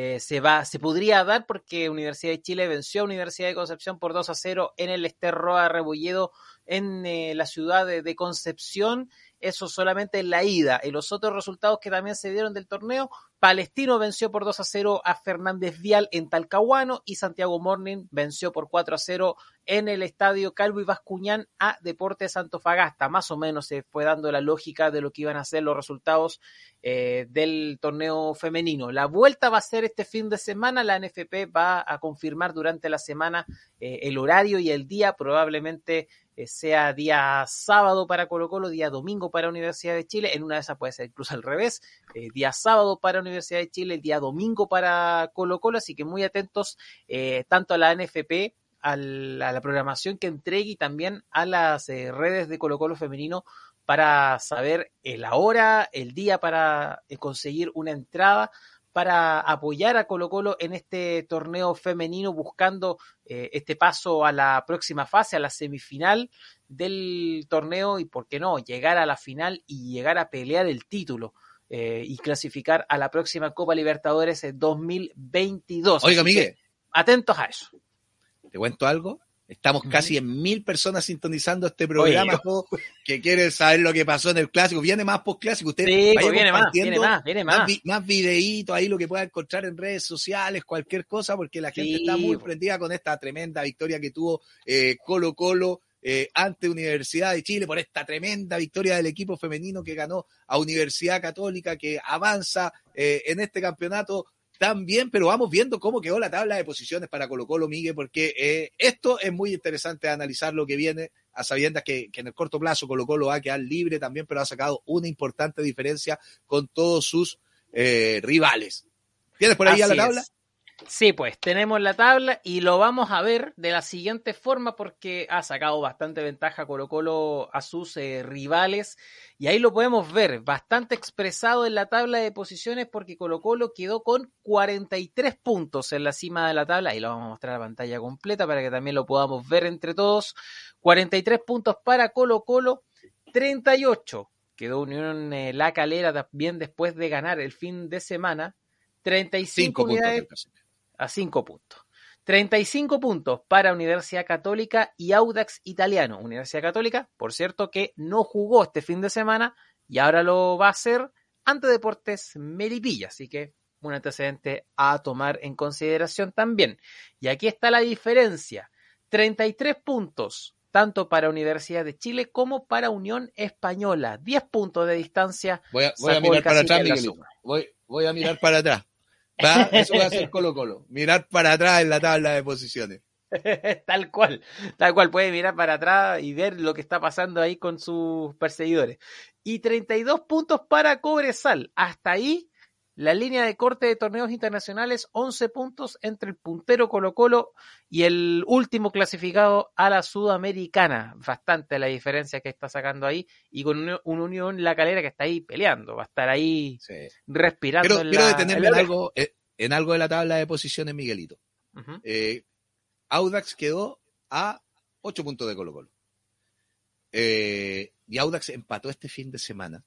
se podría dar porque Universidad de Chile venció a Universidad de Concepción por 2-0 en el Ester Roa Rebolledo en la ciudad de Concepción. Eso solamente en la ida. En los otros resultados que también se dieron del torneo, Palestino venció por 2-0 a Fernández Vial en Talcahuano y Santiago Morning venció por 4-0 en el Estadio Calvo y Bascuñán a Deportes Antofagasta. Más o menos se fue dando la lógica de lo que iban a ser los resultados del torneo femenino. La vuelta va a ser este fin de semana. La NFP va a confirmar durante la semana el horario y el día. Probablemente sea día sábado para Colo-Colo, día domingo para Universidad de Chile. En una de esas puede ser incluso al revés. Día sábado para Universidad de Chile, día domingo para Colo-Colo. Así que muy atentos tanto a la NFP, a la programación que entregue y también a las redes de Colo-Colo femenino para saber la hora, el día para conseguir una entrada para apoyar a Colo-Colo en este torneo femenino, buscando este paso a la próxima fase, a la semifinal del torneo y, ¿por qué no?, llegar a la final y llegar a pelear el título y clasificar a la próxima Copa Libertadores 2022. Oiga, Miguel, atentos a eso. ¿Te cuento algo? Estamos casi en 1.000 personas sintonizando este programa, que quieren saber lo que pasó en el Clásico. Viene más post-Clásico. Ustedes viene más. Más videitos ahí, lo que puedan encontrar en redes sociales, cualquier cosa, porque la gente está muy prendida con esta tremenda victoria que tuvo Colo-Colo ante Universidad de Chile, por esta tremenda victoria del equipo femenino que ganó a Universidad Católica, que avanza en este campeonato también, pero vamos viendo cómo quedó la tabla de posiciones para Colo-Colo, Miguel, porque esto es muy interesante analizar lo que viene, a sabiendas que en el corto plazo Colo-Colo va a quedar libre también, pero ha sacado una importante diferencia con todos sus rivales. ¿Tienes por ahí ya la tabla? Sí, pues tenemos la tabla y lo vamos a ver de la siguiente forma porque ha sacado bastante ventaja Colo-Colo a sus rivales y ahí lo podemos ver bastante expresado en la tabla de posiciones porque Colo-Colo quedó con 43 puntos en la cima de la tabla y lo vamos a mostrar a la pantalla completa para que también lo podamos ver entre todos. 43 puntos para Colo-Colo, 38 quedó Unión La Calera también después de ganar el fin de semana, 35 unidades a 5 puntos. 35 puntos para Universidad Católica y Audax Italiano. Universidad Católica, por cierto, que no jugó este fin de semana y ahora lo va a hacer ante Deportes Melipilla. Así que un antecedente a tomar en consideración también. Y aquí está la diferencia. 33 puntos, tanto para Universidad de Chile como para Unión Española. 10 puntos de distancia. Voy a sacó mirar el para cacique atrás, en la Miguelito. suma. Voy a mirar para atrás. ¿Va? Eso va a hacer Colo-Colo. Mirar para atrás en la tabla de posiciones. Tal cual, puede mirar para atrás y ver lo que está pasando ahí con sus perseguidores. Y 32 puntos para Cobresal. Hasta ahí, la línea de corte de torneos internacionales, 11 puntos entre el puntero Colo-Colo y el último clasificado a la Sudamericana. Bastante la diferencia que está sacando ahí, y con un Unión La Calera que está ahí peleando, va a estar ahí respirando. Quiero detenerme en algo de la tabla de posiciones, Miguelito. Uh-huh. Audax quedó a 8 puntos de Colo-Colo. Y Audax empató este fin de semana.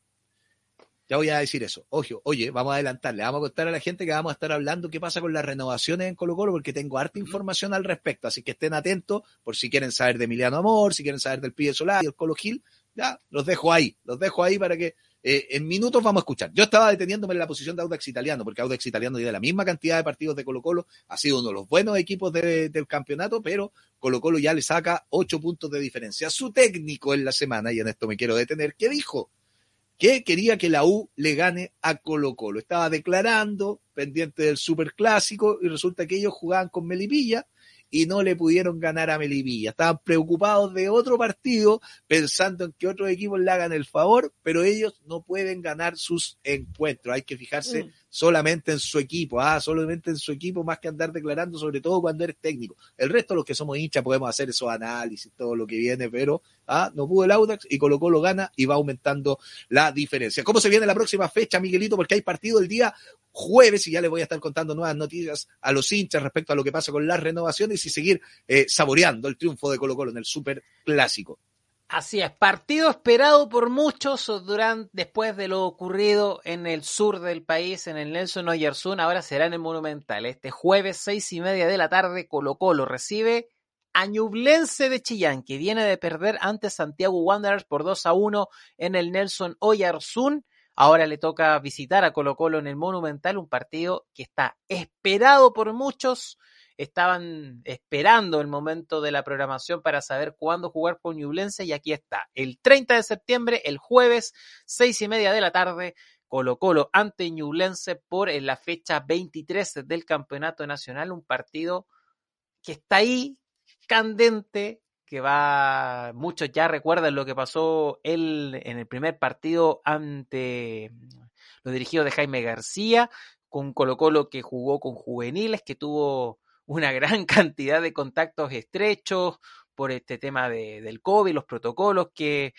Ya voy a decir eso. Oye, vamos a adelantarle. Vamos a contar a la gente que vamos a estar hablando qué pasa con las renovaciones en Colo-Colo, porque tengo harta información al respecto. Así que estén atentos por si quieren saber de Emiliano Amor, si quieren saber del Pibe Solari y el Colo Gil. Ya, los dejo ahí para que en minutos vamos a escuchar. Yo estaba deteniéndome en la posición de Audax Italiano, porque Audax Italiano tiene la misma cantidad de partidos de Colo-Colo, ha sido uno de los buenos equipos del campeonato, pero Colo-Colo ya le saca 8 puntos de diferencia. Su técnico en la semana, y en esto me quiero detener, ¿qué dijo? Que quería que la U le gane a Colo-Colo. Estaba declarando, pendiente del Superclásico, y resulta que ellos jugaban con Melipilla y no le pudieron ganar a Melipilla. Estaban preocupados de otro partido, pensando en que otros equipos le hagan el favor, pero ellos no pueden ganar sus encuentros. Hay que fijarse solamente en su equipo, solamente en su equipo, más que andar declarando, sobre todo cuando eres técnico. El resto, los que somos hinchas, podemos hacer esos análisis, todo lo que viene, pero no pudo el Audax y Colo-Colo gana y va aumentando la diferencia. ¿Cómo se viene la próxima fecha, Miguelito? Porque hay partido el día jueves y ya les voy a estar contando nuevas noticias a los hinchas respecto a lo que pasa con las renovaciones y seguir saboreando el triunfo de Colo-Colo en el Superclásico. Así es, partido esperado por muchos después de lo ocurrido en el sur del país, en el Nelson Oyarzún. Ahora será en el Monumental. Este jueves, 6:30 de la tarde, Colo-Colo recibe a Ñublense de Chillán, que viene de perder ante Santiago Wanderers por 2-1 en el Nelson Oyarzún. Ahora le toca visitar a Colo-Colo en el Monumental, un partido que está esperado por muchos. Estaban esperando el momento de la programación para saber cuándo jugar con Ñublense, y aquí está, el 30 de septiembre, el jueves, 6:30 de la tarde, Colo-Colo ante Ñublense por la fecha 23 del Campeonato Nacional, un partido que está ahí, candente, que va, muchos ya recuerdan lo que pasó en el primer partido ante los dirigidos de Jaime García, con Colo-Colo que jugó con juveniles, que tuvo una gran cantidad de contactos estrechos por este tema del COVID, los protocolos que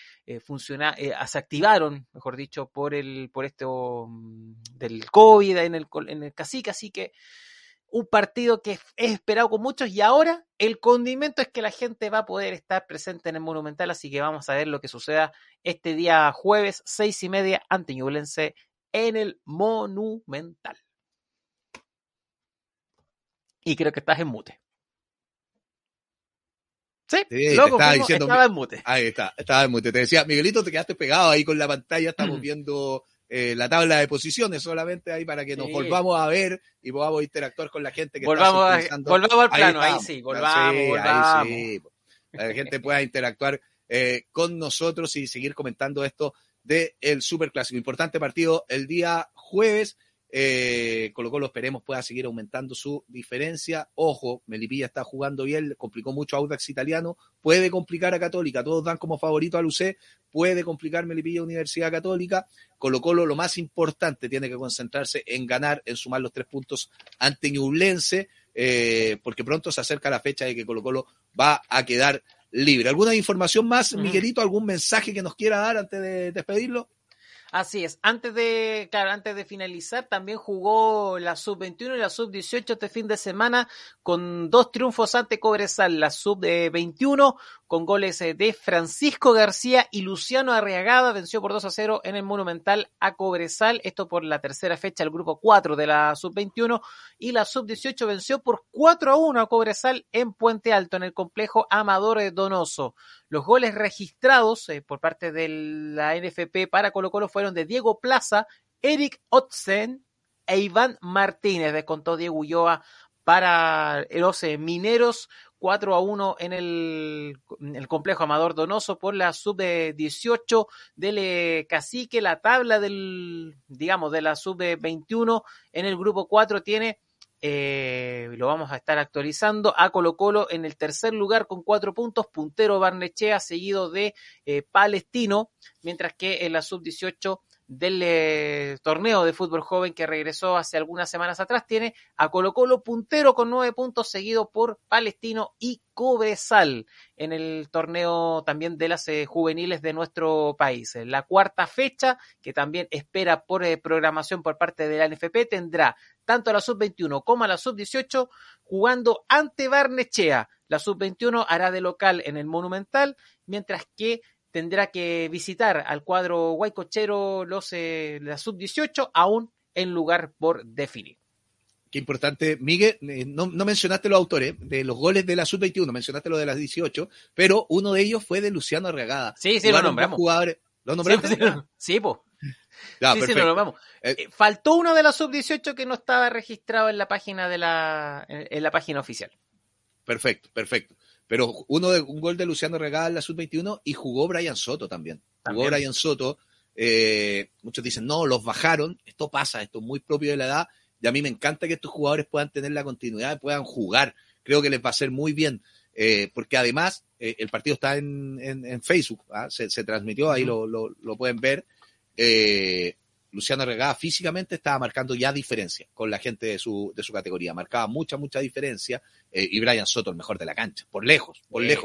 se activaron, mejor dicho, por esto del COVID en el Cacique. Así que un partido que es esperado con muchos, y ahora el condimento es que la gente va a poder estar presente en el Monumental, así que vamos a ver lo que suceda este día jueves, 6:30, ante Ñublense en el Monumental. Y creo que estás en mute. Sí, loco, estaba en mute. Ahí está, estaba en mute. Te decía, Miguelito, te quedaste pegado ahí con la pantalla, estamos viendo la tabla de posiciones solamente ahí para que nos volvamos a ver y podamos interactuar con la gente que volvamos está volvamos al plano, ahí estamos. Ahí sí, volvamos. Ahí sí. La gente pueda interactuar con nosotros y seguir comentando esto del Superclásico. Importante partido el día jueves. Colo-Colo esperemos pueda seguir aumentando su diferencia. Ojo, Melipilla está jugando bien, complicó mucho a Audax Italiano, puede complicar a Católica, todos dan como favorito a UC, puede complicar Melipilla Universidad Católica. Colo-Colo, lo más importante, tiene que concentrarse en ganar, en sumar los 3 puntos ante Ñublense, porque pronto se acerca la fecha de que Colo-Colo va a quedar libre. ¿Alguna información más, Miguelito? ¿Algún mensaje que nos quiera dar antes de despedirlo? Así es, antes de finalizar, también jugó la Sub-21 y la Sub-18 este fin de semana con 2 triunfos ante Cobresal. La Sub-21 con goles de Francisco García y Luciano Arriagada venció por 2-0 en el Monumental a Cobresal, esto por la tercera fecha, el grupo 4 de la Sub-21, y la Sub-18 venció por 4-1 a Cobresal en Puente Alto, en el complejo Amador Donoso. Los goles registrados por parte de la NFP para Colo-Colo fueron de Diego Plaza, Eric Otzen, e Iván Martínez. Descontó Diego Ulloa para los mineros. 4-1 en el complejo Amador Donoso por la sub-18 del Cacique. La tabla de la sub-21 en el grupo 4 tiene, lo vamos a estar actualizando, a Colo-Colo en el tercer lugar con 4 puntos, puntero Barnechea, seguido de Palestino, mientras que en la sub-18 del torneo de fútbol joven que regresó hace algunas semanas atrás, tiene a Colo-Colo puntero con 9 puntos, seguido por Palestino y Cobresal en el torneo también de las juveniles de nuestro país. La cuarta fecha, que también espera por programación por parte de la NFP, tendrá tanto a la sub-21 como a la sub-18 jugando ante Barnechea. La sub-21 hará de local en el Monumental, mientras que tendrá que visitar al cuadro guaycochero la sub-18, aún en lugar por definir. Qué importante, Miguel, no mencionaste los autores de los goles de la sub-21, mencionaste los de las 18, pero uno de ellos fue de Luciano Arreagada. Sí, lo nombramos. ¿Lo nombramos? Sí, pues. Ya, sí, perfecto. lo nombramos. Faltó uno de la sub-18 que no estaba registrado en la página en la página oficial. Perfecto. Pero un gol de Luciano Arreagada en la sub-21 y jugó Brian Soto también. Jugó Brian Soto. Muchos dicen, no, los bajaron. Esto pasa, esto es muy propio de la edad. Y a mí me encanta que estos jugadores puedan tener la continuidad y puedan jugar. Creo que les va a hacer muy bien. Porque además, el partido está en Facebook. ¿Ah? Se transmitió, ahí lo pueden ver. Luciano Arreagada físicamente estaba marcando ya diferencia con la gente de su categoría. Marcaba mucha diferencia. Y Brian Soto, el mejor de la cancha, por lejos.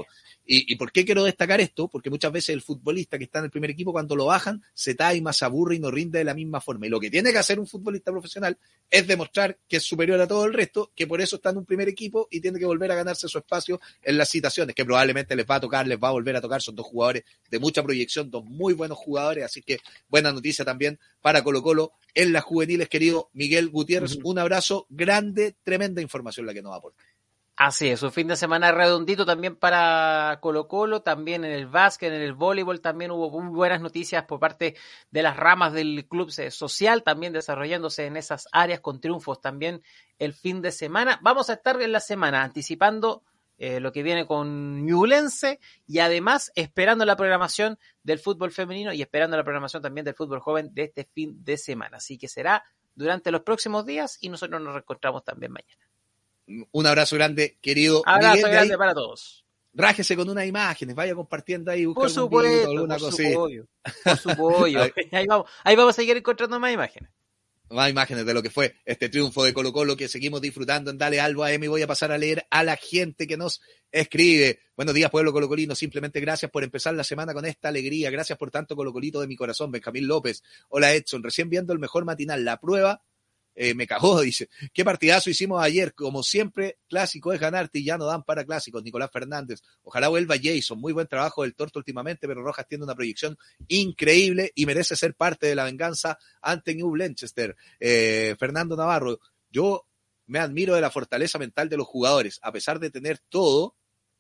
¿Y por qué quiero destacar esto? Porque muchas veces el futbolista que está en el primer equipo, cuando lo bajan, se taima, se aburre y no rinde de la misma forma. Y lo que tiene que hacer un futbolista profesional es demostrar que es superior a todo el resto, que por eso está en un primer equipo y tiene que volver a ganarse su espacio en las citaciones, que probablemente les va a volver a tocar. Son dos jugadores de mucha proyección, dos muy buenos jugadores, así que buena noticia también para Colo-Colo en las juveniles, querido Miguel Gutiérrez. Un abrazo grande, tremenda información la que nos aporta. Así es, un fin de semana redondito también para Colo-Colo, también en el básquet, en el voleibol también hubo muy buenas noticias por parte de las ramas del club social, también desarrollándose en esas áreas con triunfos también el fin de semana. Vamos a estar en la semana anticipando lo que viene con Ñublense y además esperando la programación del fútbol femenino y esperando la programación también del fútbol joven de este fin de semana. Así que será durante los próximos días y nosotros nos reencontramos también mañana. Un abrazo grande, querido abrazo Miguel. Grande para todos. Rájese con unas imágenes, vaya compartiendo ahí, busca por supuesto, alguna cosita. Por supuesto. ahí vamos a seguir encontrando más imágenes. Más imágenes de lo que fue este triunfo de Colo-Colo que seguimos disfrutando en Dale Albo AM. Y voy a pasar a leer a la gente que nos escribe. Buenos días, pueblo colocolino. Simplemente gracias por empezar la semana con esta alegría. Gracias por tanto, Colocolito de mi corazón. Benjamín López. Hola, Edson. Recién viendo el mejor matinal. La prueba me cagó, dice. Qué partidazo hicimos ayer. Como siempre, clásico es ganarte y ya no dan para clásicos. Nicolás Fernández. Ojalá vuelva Jason. Muy buen trabajo del Torto últimamente, pero Rojas tiene una proyección increíble y merece ser parte de la venganza ante New Blanchester. Fernando Navarro. Yo me admiro de la fortaleza mental de los jugadores. A pesar de tener todo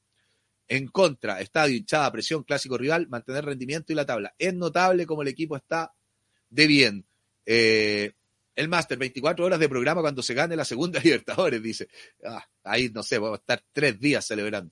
en contra, estadio, hinchada, presión, clásico rival, mantener rendimiento y la tabla. Es notable como el equipo está de bien. El máster, 24 horas de programa cuando se gane la segunda Libertadores, dice. Ahí, no sé, vamos a estar 3 días celebrando.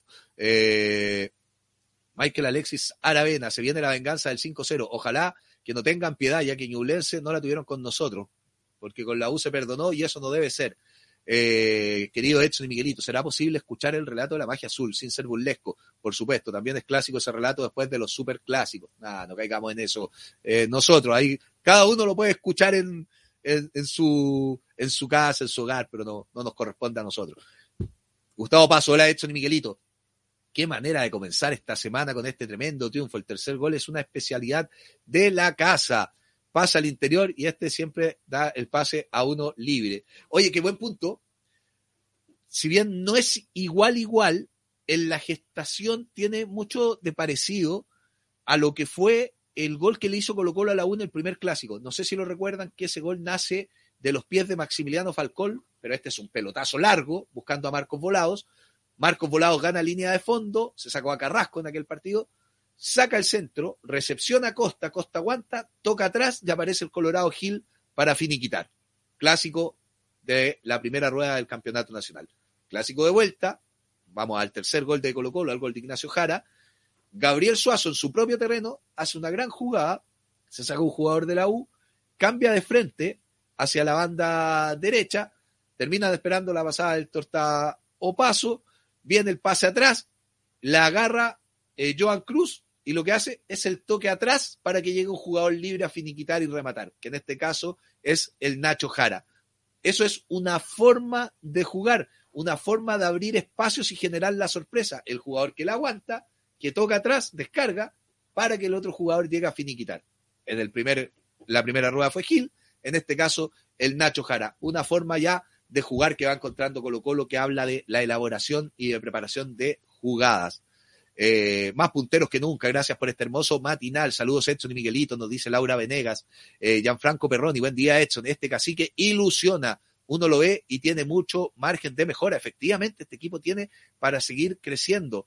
Michael Alexis Aravena, se viene la venganza del 5-0. Ojalá que no tengan piedad, ya que Ñublense no la tuvieron con nosotros, porque con la U se perdonó y eso no debe ser. Querido Edson y Miguelito, ¿será posible escuchar el relato de la magia azul sin ser burlesco? Por supuesto, también es clásico ese relato después de los superclásicos. No caigamos en eso. Nosotros, ahí, cada uno lo puede escuchar en su casa, en su hogar, pero no nos corresponde a nosotros. Gustavo Paso, hola Edson y Miguelito. Qué manera de comenzar esta semana con este tremendo triunfo. El tercer gol es una especialidad de la casa. Pasa al interior y siempre da el pase a uno libre. Oye, qué buen punto. Si bien no es igual, en la gestación tiene mucho de parecido a lo que fue el gol que le hizo Colo-Colo a la U en el primer clásico. No sé si lo recuerdan, que ese gol nace de los pies de Maximiliano Falcón, pero este es un pelotazo largo, buscando a Marcos Volados. Marcos Volados gana línea de fondo, se sacó a Carrasco en aquel partido, saca el centro, recepciona a Costa, Costa aguanta, toca atrás y aparece el Colorado Gil para finiquitar. clásico de la primera rueda del campeonato nacional. Clásico de vuelta, vamos al tercer gol de Colo-Colo, al gol de Ignacio Jara. Gabriel Suazo en su propio terreno hace una gran jugada, se saca un jugador de la U, cambia de frente hacia la banda derecha, termina esperando la pasada del Torta Opaso, viene el pase atrás, la agarra Joan Cruz y lo que hace es el toque atrás para que llegue un jugador libre a finiquitar y rematar, que en este caso es el Nacho Jara. Eso es una forma de jugar, una forma de abrir espacios y generar la sorpresa. El jugador que la aguanta, que toca atrás, descarga, para que el otro jugador llegue a finiquitar. La primera rueda fue Gil, en este caso el Nacho Jara. Una forma ya de jugar que va encontrando Colo-Colo, que habla de la elaboración y de preparación de jugadas. Más punteros que nunca, gracias por este hermoso matinal. Saludos Edson y Miguelito, nos dice Laura Venegas. Gianfranco Perroni, buen día Edson. Este cacique ilusiona, uno lo ve y tiene mucho margen de mejora. Efectivamente, este equipo tiene para seguir creciendo.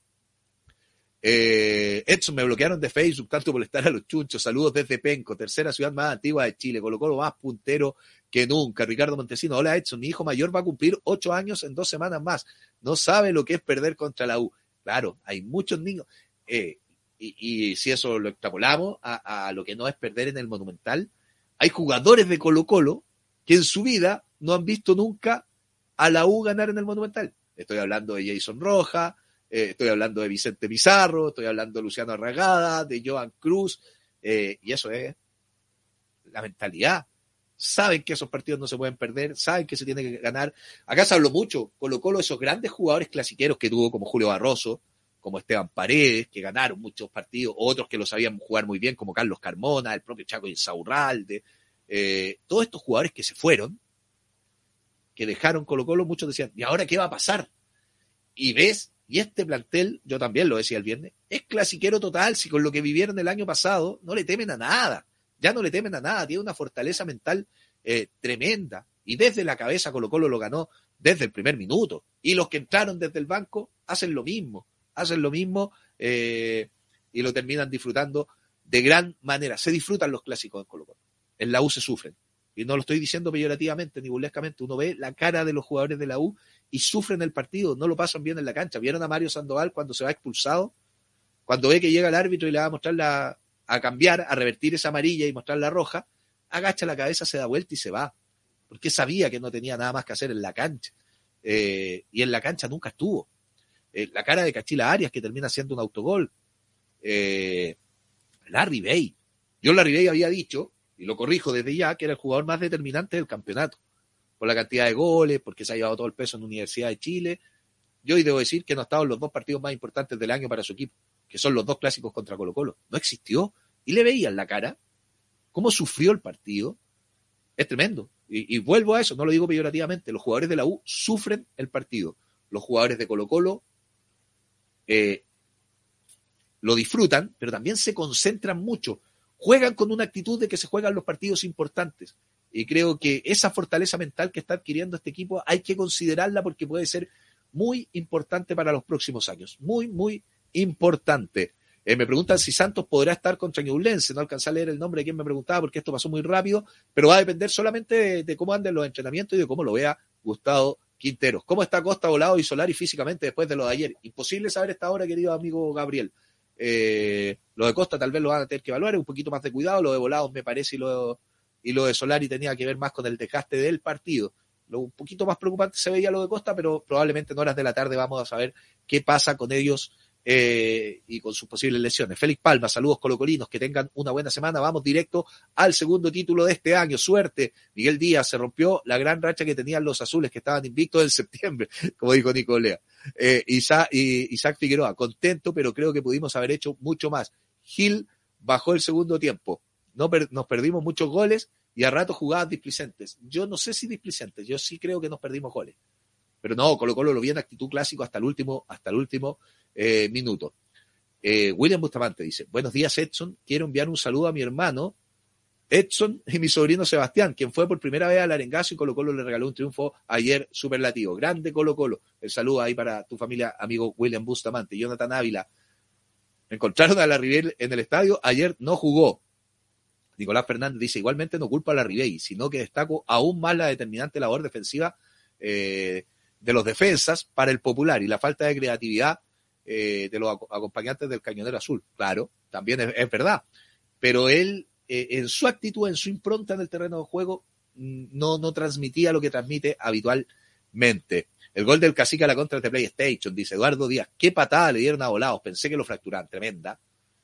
Edson, me bloquearon de Facebook tanto por estar a los chunchos. Saludos desde Penco, tercera ciudad más antigua de Chile. Colo-Colo más puntero que nunca. Ricardo Montesino, hola Edson, mi hijo mayor va a cumplir 8 años en 2 semanas más. No sabe lo que es perder contra la U. Claro, hay muchos niños. Y si eso lo extrapolamos a lo que no es perder en el Monumental, hay jugadores de Colo-Colo que en su vida no han visto nunca a la U ganar en el Monumental. Estoy hablando de Jason Rojas, estoy hablando de Vicente Pizarro, estoy hablando de Luciano Arragada, de Joan Cruz, y eso es la mentalidad. Saben que esos partidos no se pueden perder, saben que se tiene que ganar. Acá se habló mucho, Colo-Colo, esos grandes jugadores clasiqueros que tuvo, como Julio Barroso, como Esteban Paredes, que ganaron muchos partidos, otros que lo sabían jugar muy bien, como Carlos Carmona, el propio Chaco Insaurralde, todos estos jugadores que se fueron, que dejaron Colo-Colo, muchos decían, ¿y ahora qué va a pasar? Y ves, y este plantel, yo también lo decía el viernes, es clasiquero total, si con lo que vivieron el año pasado no le temen a nada, ya no le temen a nada, tiene una fortaleza mental tremenda, y desde la cabeza Colo-Colo lo ganó desde el primer minuto, y los que entraron desde el banco hacen lo mismo, y lo terminan disfrutando de gran manera. Se disfrutan los clásicos en Colo-Colo, en la U se sufren, y no lo estoy diciendo peyorativamente ni burlescamente, uno ve la cara de los jugadores de la U y sufren el partido, no lo pasan bien en la cancha. ¿Vieron a Mario Sandoval cuando se va expulsado? Cuando ve que llega el árbitro y le va a mostrar a cambiar, a revertir esa amarilla y mostrar la roja, agacha la cabeza, se da vuelta y se va, porque sabía que no tenía nada más que hacer en la cancha, y en la cancha nunca estuvo. La cara de Cachila Arias, que termina siendo un autogol. Larry Bay. Yo Larry Bay había dicho, y lo corrijo desde ya, que era el jugador más determinante del campeonato, por la cantidad de goles, porque se ha llevado todo el peso en la Universidad de Chile. Yo hoy debo decir que no ha estado en los 2 partidos más importantes del año para su equipo, que son los 2 clásicos contra Colo-Colo. No existió. Y le veían la cara, cómo sufrió el partido. Es tremendo. Y vuelvo a eso, no lo digo peyorativamente. Los jugadores de la U sufren el partido. Los jugadores de Colo-Colo lo disfrutan, pero también se concentran mucho. Juegan con una actitud de que se juegan los partidos importantes. Y creo que esa fortaleza mental que está adquiriendo este equipo hay que considerarla porque puede ser muy importante para los próximos años. Muy, muy importante. Me preguntan si Santos podrá estar contra Ñublense. No alcancé a leer el nombre de quien me preguntaba porque esto pasó muy rápido, pero va a depender solamente de cómo anden los entrenamientos y de cómo lo vea Gustavo Quinteros. ¿Cómo está Costa, Volado y Solari físicamente después de lo de ayer? Imposible saber esta hora, querido amigo Gabriel. Lo de Costa tal vez lo van a tener que evaluar, un poquito más de cuidado. Lo de Volados me parece y lo de Solari tenía que ver más con el desgaste del partido. Un poquito más preocupante se veía lo de Costa, pero probablemente en horas de la tarde vamos a saber qué pasa con ellos y con sus posibles lesiones. Félix Palma, saludos colocolinos, que tengan una buena semana. Vamos directo al segundo título de este año. Suerte. Miguel Díaz, se rompió la gran racha que tenían los azules, que estaban invictos en septiembre, como dijo Nicolea. Isaac Figueroa, contento, pero creo que pudimos haber hecho mucho más. Gil bajó el segundo tiempo. Nos perdimos muchos goles y a ratos jugadas displicentes. Yo no sé si displicentes, yo sí creo que nos perdimos goles. Pero no, Colo-Colo lo vi en actitud clásico hasta el último minuto. William Bustamante dice, buenos días Edson, quiero enviar un saludo a mi hermano Edson y mi sobrino Sebastián, quien fue por primera vez al Arengazo y Colo-Colo le regaló un triunfo ayer superlativo. Grande Colo-Colo. El saludo ahí para tu familia, amigo William Bustamante. Jonathan Ávila, encontraron a la Rivier en el estadio, ayer no jugó. Nicolás Fernández dice, igualmente no culpa a la Ribey, sino que destaco aún más la determinante labor defensiva de los defensas para el Popular y la falta de creatividad de los acompañantes del Cañonero Azul. Claro, también es verdad, pero él en su actitud, en su impronta en el terreno de juego, no transmitía lo que transmite habitualmente. El gol del Cacique a la contra de PlayStation, dice Eduardo Díaz, qué patada le dieron a Volados, pensé que lo fracturaban, tremenda,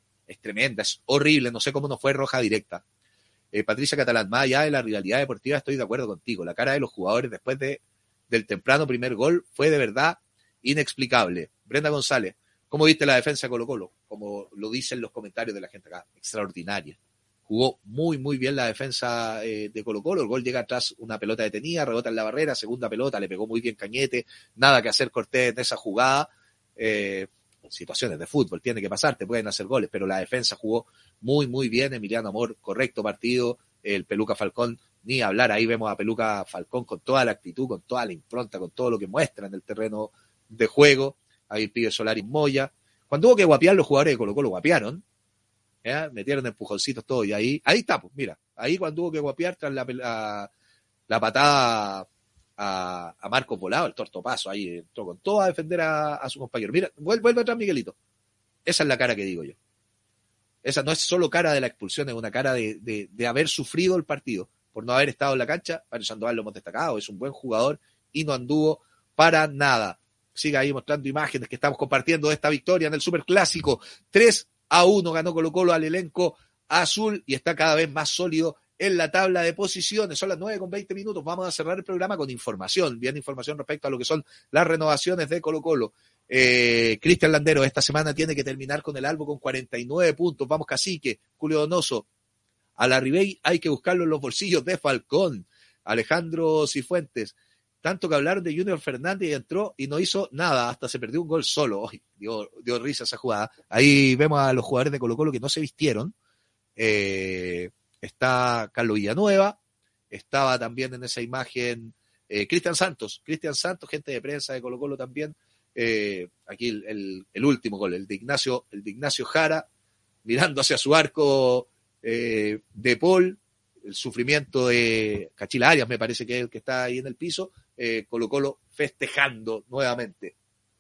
es horrible, no sé cómo no fue roja directa. Patricia Catalán, más allá de la rivalidad deportiva, estoy de acuerdo contigo, la cara de los jugadores después del temprano primer gol fue de verdad inexplicable. Brenda González, ¿cómo viste la defensa de Colo-Colo? Como lo dicen los comentarios de la gente acá, extraordinaria. Jugó muy, muy bien la defensa de Colo-Colo. El gol llega tras una pelota detenida, rebota en la barrera, segunda pelota, le pegó muy bien Cañete. Nada que hacer Cortés en esa jugada. Situaciones de fútbol, tiene que pasar, te pueden hacer goles, pero la defensa jugó muy, muy bien. Emiliano Amor, correcto partido. El Peluca Falcón, ni hablar. Ahí vemos a Peluca Falcón con toda la actitud, con toda la impronta, con todo lo que muestra en el terreno de juego. Ahí el pibe Solari Moya. Cuando hubo que guapear, los jugadores de Colo-Colo guapearon. Metieron empujoncitos todo y ahí está, pues mira, ahí cuando hubo que guapear tras la patada a Marcos Volado, el tortopaso, ahí entró con todo a defender a su compañero. Mira, vuelve atrás Miguelito. Esa es la cara que digo yo. Esa no es solo cara de la expulsión, es una cara de haber sufrido el partido, por no haber estado en la cancha. Mario Sandoval lo hemos destacado, es un buen jugador y no anduvo para nada. Sigue ahí mostrando imágenes que estamos compartiendo de esta victoria en el Superclásico. 3-1 ganó Colo-Colo al elenco azul y está cada vez más sólido en la tabla de posiciones. Son las 9:20. Vamos a cerrar el programa con información, bien información respecto a lo que son las renovaciones de Colo-Colo. Cristian Landero esta semana tiene que terminar con el Albo con 49 puntos. Vamos Cacique, Julio Donoso. A la Ribey hay que buscarlo en los bolsillos de Falcón. Alejandro Cifuentes. Tanto que hablaron de Junior Fernández y entró y no hizo nada, hasta se perdió un gol solo. Ay, dio risa esa jugada. Ahí vemos a los jugadores de Colo-Colo que no se vistieron. Está Carlos Villanueva, estaba también en esa imagen Cristian Santos, gente de prensa de Colo-Colo también. Aquí el último gol, el de Ignacio Jara, mirando hacia su arco de Paul, el sufrimiento de Cachila Arias, me parece que es el que está ahí en el piso. Colo-Colo festejando nuevamente.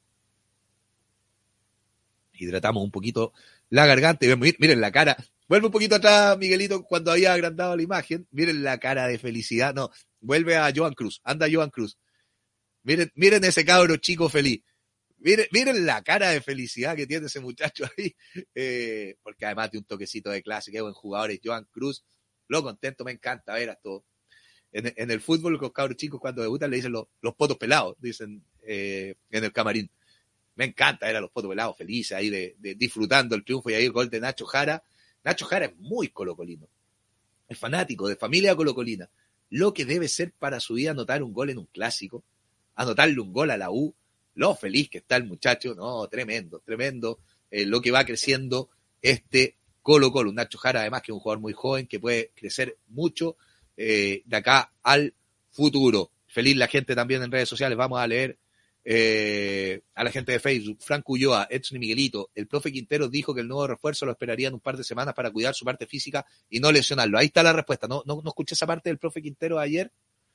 Hidratamos un poquito la garganta y miren la cara. Vuelve un poquito atrás, Miguelito, cuando había agrandado la imagen. Miren la cara de felicidad. No, vuelve a Joan Cruz. Anda Joan Cruz. Miren ese cabro chico feliz. Miren la cara de felicidad que tiene ese muchacho ahí. Porque además de un toquecito de clase, qué buen jugador es Joan Cruz. Lo contento, me encanta ver a todo. En el fútbol, los cabros chicos cuando debutan le dicen los potos pelados, dicen en el camarín. Me encanta ver a los potos pelados felices ahí de disfrutando el triunfo y ahí el gol de Nacho Jara. Nacho Jara es muy colocolino. Es fanático de familia colocolina. Lo que debe ser para su vida anotar un gol en un clásico, anotarle un gol a la U, lo feliz que está el muchacho. No, tremendo. Lo que va creciendo este Colo-Colo. Un Nacho Jara además que es un jugador muy joven que puede crecer mucho de acá al futuro. Feliz la gente también en redes sociales. Vamos a leer a la gente de Facebook. Franco Ulloa, Edson y Miguelito. El profe Quintero dijo que el nuevo refuerzo lo esperarían un par de semanas para cuidar su parte física y no lesionarlo. Ahí está la respuesta. No escuché esa parte del profe Quintero ayer,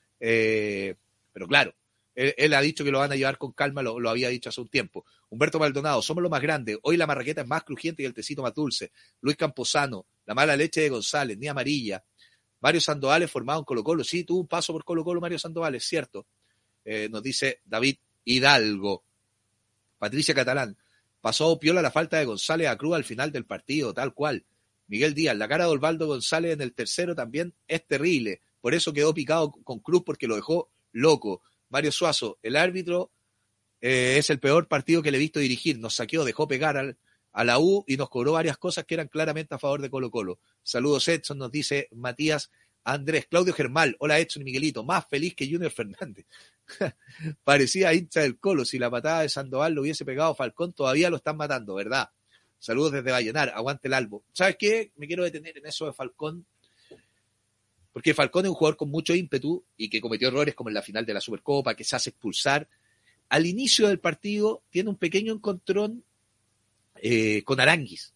pero claro, él ha dicho que lo van a llevar con calma, lo había dicho hace un tiempo. Humberto Maldonado, somos los más grandes. Hoy la marraqueta es más crujiente y el tecito más dulce. Luis Camposano, la mala leche de González, ni amarilla. Mario Sandoval formado en Colo-Colo. Sí, tuvo un paso por Colo-Colo Mario Sandoval, es cierto. Nos dice David Hidalgo. Patricia Catalán, pasó piola la falta de González a Cruz al final del partido, tal cual. Miguel Díaz, la cara de Osvaldo González en el tercero también es terrible. Por eso quedó picado con Cruz porque lo dejó loco. Mario Suazo, el árbitro es el peor partido que le he visto dirigir. Nos saqueó, dejó pegar a la U y nos cobró varias cosas que eran claramente a favor de Colo-Colo. Saludos Edson, nos dice Matías Andrés. Claudio Germal, hola Edson y Miguelito, más feliz que Junior Fernández. Parecía hincha del Colo, si la patada de Sandoval lo hubiese pegado Falcón, todavía lo están matando, ¿verdad? Saludos desde Vallenar, aguante el Albo. ¿Sabes qué? Me quiero detener en eso de Falcón, porque Falcón es un jugador con mucho ímpetu y que cometió errores como en la final de la Supercopa, que se hace expulsar. Al inicio del partido tiene un pequeño encontrón con Aranguis.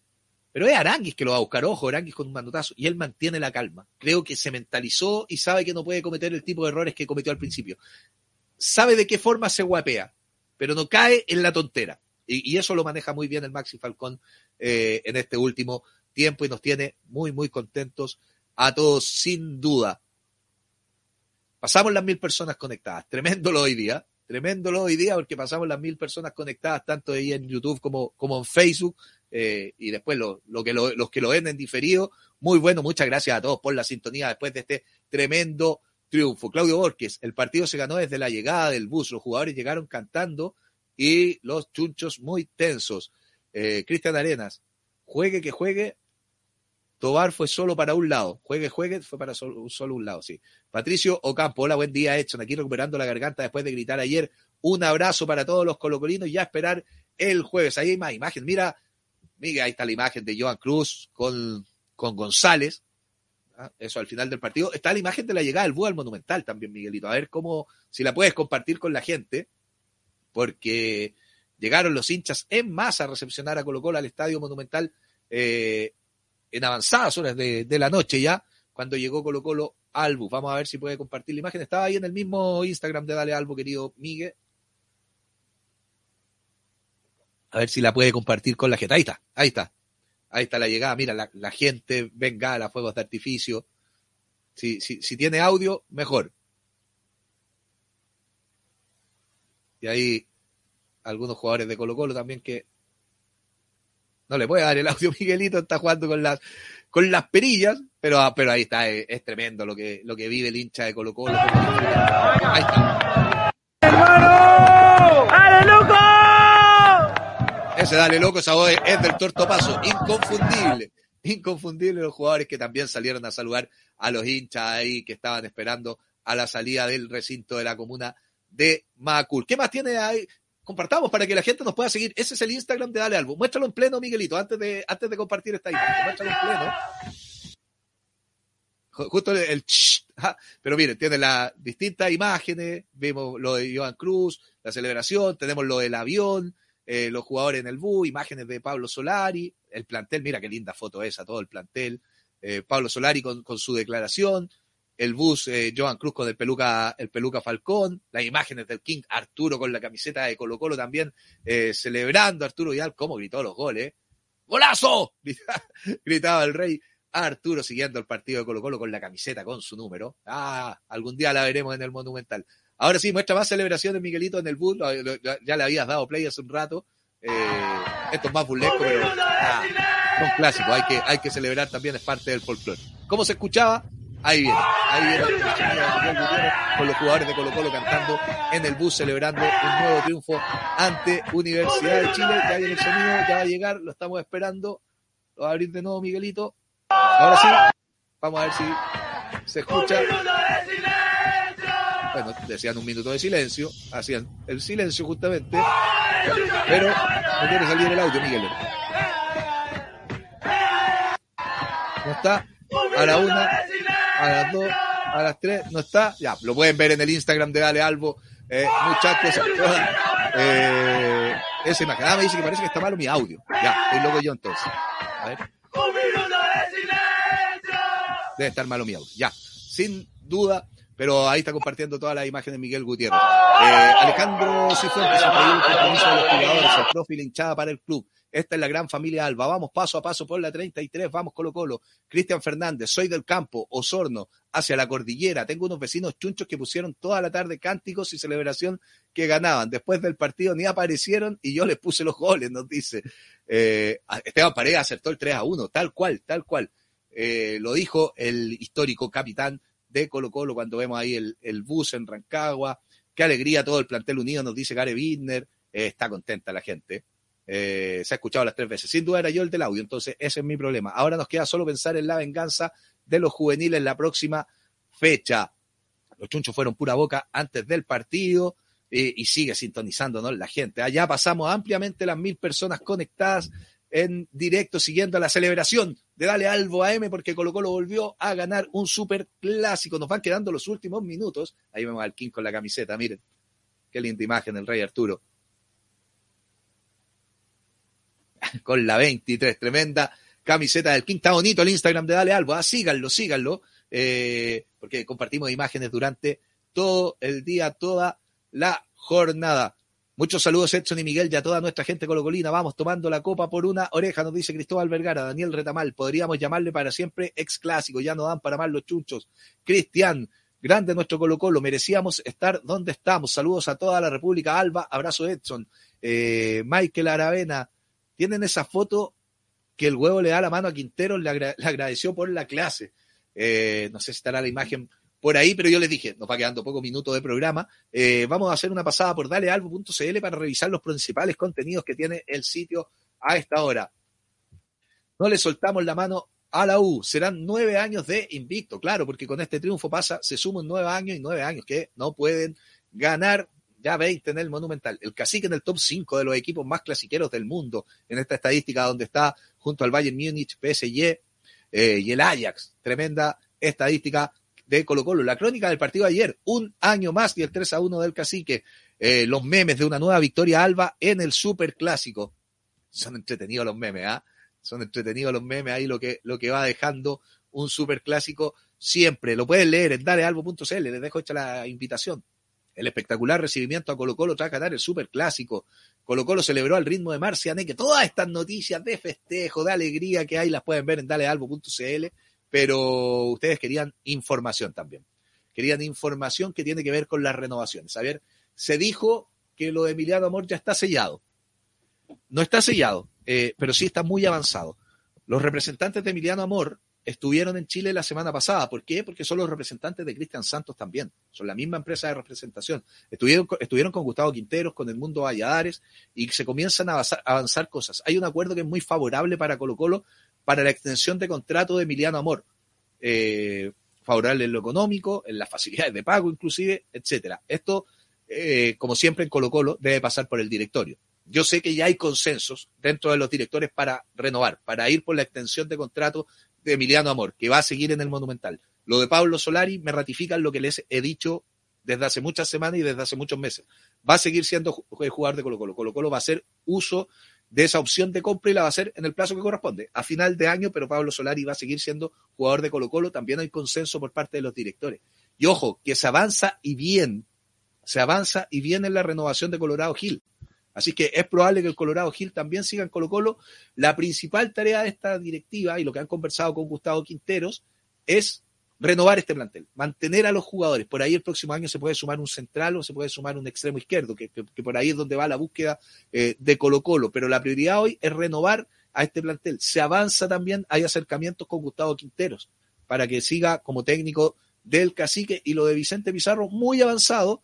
Pero es Aranguis que lo va a buscar, ojo, Aranguis con un manotazo, y él mantiene la calma. Creo que se mentalizó y sabe que no puede cometer el tipo de errores que cometió al principio. Sabe de qué forma se guapea, pero no cae en la tontera. Y eso lo maneja muy bien el Maxi Falcón en este último tiempo y nos tiene muy, muy contentos a todos, sin duda. Pasamos las 1000 personas conectadas. Tremendo lo hoy día porque pasamos las 1000 personas conectadas tanto ahí en YouTube como en Facebook. Y después los que lo ven en diferido, muy bueno, muchas gracias a todos por la sintonía después de este tremendo triunfo. Claudio Borges, el partido se ganó desde la llegada del bus, los jugadores llegaron cantando y los chunchos muy tensos. Cristian Arenas, juegue que juegue, Tobar fue solo para un lado, juegue, fue para solo un lado, sí. Patricio Ocampo, hola, buen día, Edson, aquí recuperando la garganta después de gritar ayer. Un abrazo para todos los colocolinos y ya esperar el jueves. Ahí hay más imagen, mira, Miguel, ahí está la imagen de Joan Cruz con González. Eso al final del partido. Está la imagen de la llegada del búho al Monumental también, Miguelito. A ver si la puedes compartir con la gente, porque llegaron los hinchas en masa a recepcionar a Colo-Colo al Estadio Monumental en avanzadas horas de la noche ya, cuando llegó Colo-Colo al bus. Vamos a ver si puede compartir la imagen. Estaba ahí en el mismo Instagram de Dale Albo, querido Miguel. A ver si la puede compartir con la gente. Ahí está la llegada. Mira, la gente, bengala, fuegos de artificio. Si tiene audio, mejor. Y ahí algunos jugadores de Colo-Colo también que no le puede dar el audio. Miguelito está jugando con las perillas, pero ahí está, es tremendo lo que vive el hincha de Colo-Colo. Ahí está. ¡Hermano! ¡Dale, loco! Ese dale loco, esa voz es del Torto Paso, inconfundible los jugadores que también salieron a saludar a los hinchas ahí que estaban esperando a la salida del recinto de la comuna de Macul. ¿Qué más tiene ahí? Compartamos para que la gente nos pueda seguir. Ese es el Instagram de Dale Albo. Muéstralo en pleno, Miguelito, antes de compartir esta imagen. Muéstralo en pleno. Justo el pero miren, tiene las distintas imágenes, vemos lo de Joan Cruz, la celebración, tenemos lo del avión, los jugadores en el bus, imágenes de Pablo Solari, el plantel, mira qué linda foto esa, todo el plantel, Pablo Solari con su declaración, el bus, Joan Cruz con el peluca Falcón, las imágenes del King Arturo con la camiseta de Colo-Colo también, celebrando Arturo Vidal, cómo gritó los goles, ¡golazo! Gritaba el rey Arturo siguiendo el partido de Colo-Colo con la camiseta con su número. Algún día la veremos en el Monumental. Ahora sí, muestra más celebraciones, Miguelito, en el bus. Ya le habías dado play hace un rato. Esto es más burlesco, pero son clásicos. Hay que celebrar también, es parte del folclore. ¿Cómo se escuchaba? Ahí viene con los jugadores de Colo-Colo cantando en el bus, celebrando un nuevo triunfo ante Universidad de Chile. Ya viene el sonido, ya va a llegar, lo estamos esperando. Lo va a abrir de nuevo, Miguelito. Ahora sí, vamos a ver si se escucha. Bueno, decían un minuto de silencio, hacían el silencio justamente, pero no quiere salir el audio, Miguel. No está. A la 1, a las 2, a las 3, no está. Ya, lo pueden ver en el Instagram de Dale Albo. Muchachos, esa imagen. Me dice que parece que está malo mi audio. Ya, estoy loco yo entonces. A ver. Debe estar malo mi audio. Ya, sin duda, pero ahí está compartiendo todas las imágenes Miguel Gutiérrez. Alejandro Cifuentes, el compromiso de los jugadores, el profil hinchada para el club. Esta es la gran familia Alba. Vamos paso a paso por la 33. Vamos Colo-Colo. Cristian Fernández. Soy del campo. Osorno. Hacia la cordillera. Tengo unos vecinos chunchos que pusieron toda la tarde cánticos y celebración que ganaban. Después del partido ni aparecieron y yo les puse los goles, nos dice. Esteban Paredes acertó el 3-1. Tal cual. Lo dijo el histórico capitán de Colo-Colo cuando vemos ahí el bus en Rancagua. Qué alegría todo el plantel unido, nos dice Gary Bittner. Está contenta la gente. Se ha escuchado las 3 veces. Sin duda era yo el del audio, entonces ese es mi problema. Ahora nos queda solo pensar en la venganza de los juveniles en la próxima fecha. Los chunchos fueron pura boca antes del partido y sigue sintonizándonos la gente. Allá pasamos ampliamente las 1000 personas conectadas en directo siguiendo la celebración de Dale Albo AM porque Colo-Colo volvió a ganar un super clásico. Nos van quedando los últimos minutos. Ahí vemos al King con la camiseta, miren. Qué linda imagen el rey Arturo. Con la 23, tremenda camiseta del King. Está bonito el Instagram de Dale Albo, síganlo, porque compartimos imágenes durante todo el día, toda la jornada. Muchos saludos, Edson y Miguel, y a toda nuestra gente colocolina. Vamos tomando la copa por una oreja, nos dice Cristóbal Vergara. Daniel Retamal, podríamos llamarle para siempre ex clásico, ya no dan para más los chunchos. Cristian, grande nuestro Colo-Colo, merecíamos estar donde estamos. Saludos a toda la República. Alba, abrazo Edson. Michael Aravena, tienen esa foto que el huevo le da la mano a Quinteros, le agradeció por la clase. No sé si estará la imagen por ahí, pero yo les dije, nos va quedando pocos minutos de programa, vamos a hacer una pasada por dalealbo.cl para revisar los principales contenidos que tiene el sitio a esta hora. No le soltamos la mano a la U, serán 9 años de invicto, claro, porque con este triunfo se suman 9 años y 9 años que no pueden ganar, ya 20 en el Monumental. El Cacique en el top 5 de los equipos más clasiqueros del mundo, en esta estadística donde está junto al Bayern Múnich, PSG y el Ajax. Tremenda estadística de Colo-Colo. La crónica del partido de ayer, un año más y el 3-1 del Cacique. Los memes de una nueva victoria Alba en el Superclásico. Son entretenidos los memes, Son entretenidos los memes ahí lo que va dejando un Superclásico siempre. Lo pueden leer en dalealbo.cl, les dejo hecha la invitación. El espectacular recibimiento a Colo-Colo tras ganar el Superclásico. Colo-Colo celebró al ritmo de Marcianeque. Todas estas noticias de festejo, de alegría que hay, las pueden ver en dalealbo.cl. Pero ustedes querían información también. Querían información que tiene que ver con las renovaciones. A ver, se dijo que lo de Emiliano Amor ya está sellado. No está sellado, pero sí está muy avanzado. Los representantes de Emiliano Amor estuvieron en Chile la semana pasada. ¿Por qué? Porque son los representantes de Cristian Santos también. Son la misma empresa de representación. Estuvieron con Gustavo Quinteros, con el Mundo Valladares, y se comienzan a avanzar cosas. Hay un acuerdo que es muy favorable para Colo-Colo, para la extensión de contrato de Emiliano Amor, favorable en lo económico, en las facilidades de pago inclusive, etcétera. Esto, como siempre en Colo-Colo, debe pasar por el directorio. Yo sé que ya hay consensos dentro de los directores para renovar, para ir por la extensión de contrato de Emiliano Amor, que va a seguir en el Monumental. Lo de Pablo Solari me ratifican lo que les he dicho desde hace muchas semanas y desde hace muchos meses. Va a seguir siendo jugador de Colo-Colo. Colo-Colo va a hacer uso de esa opción de compra y la va a hacer en el plazo que corresponde, a final de año, pero Pablo Solari va a seguir siendo jugador de Colo-Colo. También hay consenso por parte de los directores. Y ojo, que se avanza y bien en la renovación de Colorado Gil. Así que es probable que el Colorado Gil también siga en Colo-Colo. La principal tarea de esta directiva, y lo que han conversado con Gustavo Quinteros, es renovar este plantel, mantener a los jugadores. Por ahí el próximo año se puede sumar un central o se puede sumar un extremo izquierdo, que por ahí es donde va la búsqueda de Colo-Colo. Pero la prioridad hoy es renovar a este plantel. Se avanza también, hay acercamientos con Gustavo Quinteros para que siga como técnico del Cacique, y lo de Vicente Pizarro muy avanzado,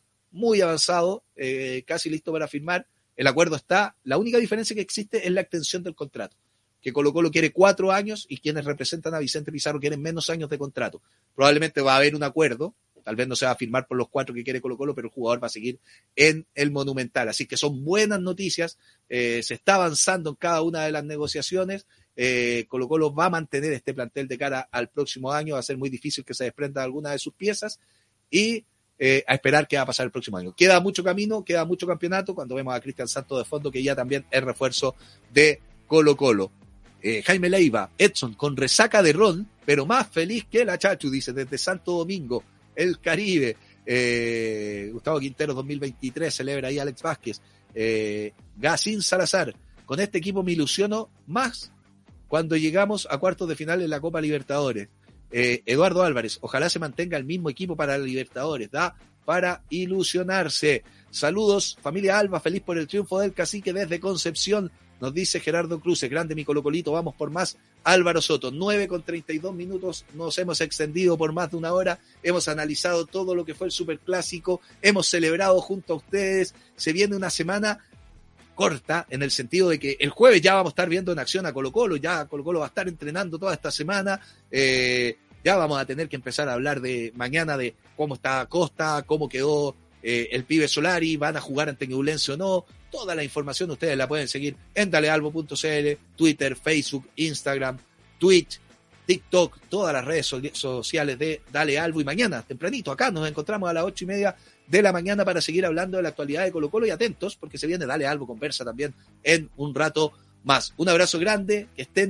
casi listo para firmar. El acuerdo está, la única diferencia que existe es la extensión del contrato, que Colo-Colo quiere 4 años y quienes representan a Vicente Pizarro quieren menos años de contrato. Probablemente va a haber un acuerdo, tal vez no se va a firmar por los 4 que quiere Colo-Colo, pero el jugador va a seguir en el Monumental. Así que son buenas noticias, se está avanzando en cada una de las negociaciones. Colo-Colo va a mantener este plantel de cara al próximo año, va a ser muy difícil que se desprenda alguna de sus piezas, y a esperar qué va a pasar el próximo año. Queda mucho camino, queda mucho campeonato, cuando vemos a Cristian Santos de fondo, que ya también es refuerzo de Colo-Colo. Jaime Leiva, Edson, con resaca de ron, pero más feliz que la Chachu, dice, desde Santo Domingo, el Caribe. Gustavo Quintero 2023, celebra ahí Alex Vázquez. Gacín Salazar, con este equipo me ilusiono más cuando llegamos a cuartos de final en la Copa Libertadores. Eduardo Álvarez, ojalá se mantenga el mismo equipo para la Libertadores, da para ilusionarse. Saludos, familia Alba, feliz por el triunfo del Cacique desde Concepción, nos dice Gerardo Cruces, grande mi Colocolito, vamos por más. Álvaro Soto, 9:32, nos hemos extendido por más de una hora, hemos analizado todo lo que fue el Superclásico, hemos celebrado junto a ustedes, se viene una semana corta, en el sentido de que el jueves ya vamos a estar viendo en acción a Colo-Colo, ya Colo-Colo va a estar entrenando toda esta semana, ya vamos a tener que empezar a hablar de mañana de cómo está Costa, cómo quedó el pibe Solari, van a jugar ante Ñublense o no. Toda la información ustedes la pueden seguir en dalealbo.cl, Twitter, Facebook, Instagram, Twitch, TikTok, todas las redes sociales de Dale Albo. Y mañana, tempranito, acá nos encontramos a las 8:30 de la mañana para seguir hablando de la actualidad de Colo-Colo, y atentos porque se viene Dale Albo Conversa también en un rato más. Un abrazo grande, que estén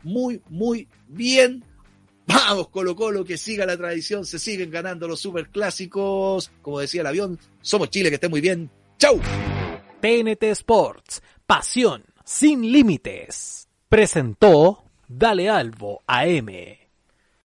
muy, muy bien. Vamos, Colo-Colo, que siga la tradición, se siguen ganando los superclásicos. Como decía el avión, somos Chile, que esté muy bien. ¡Chau! TNT Sports, pasión sin límites. Presentó Dale Albo AM.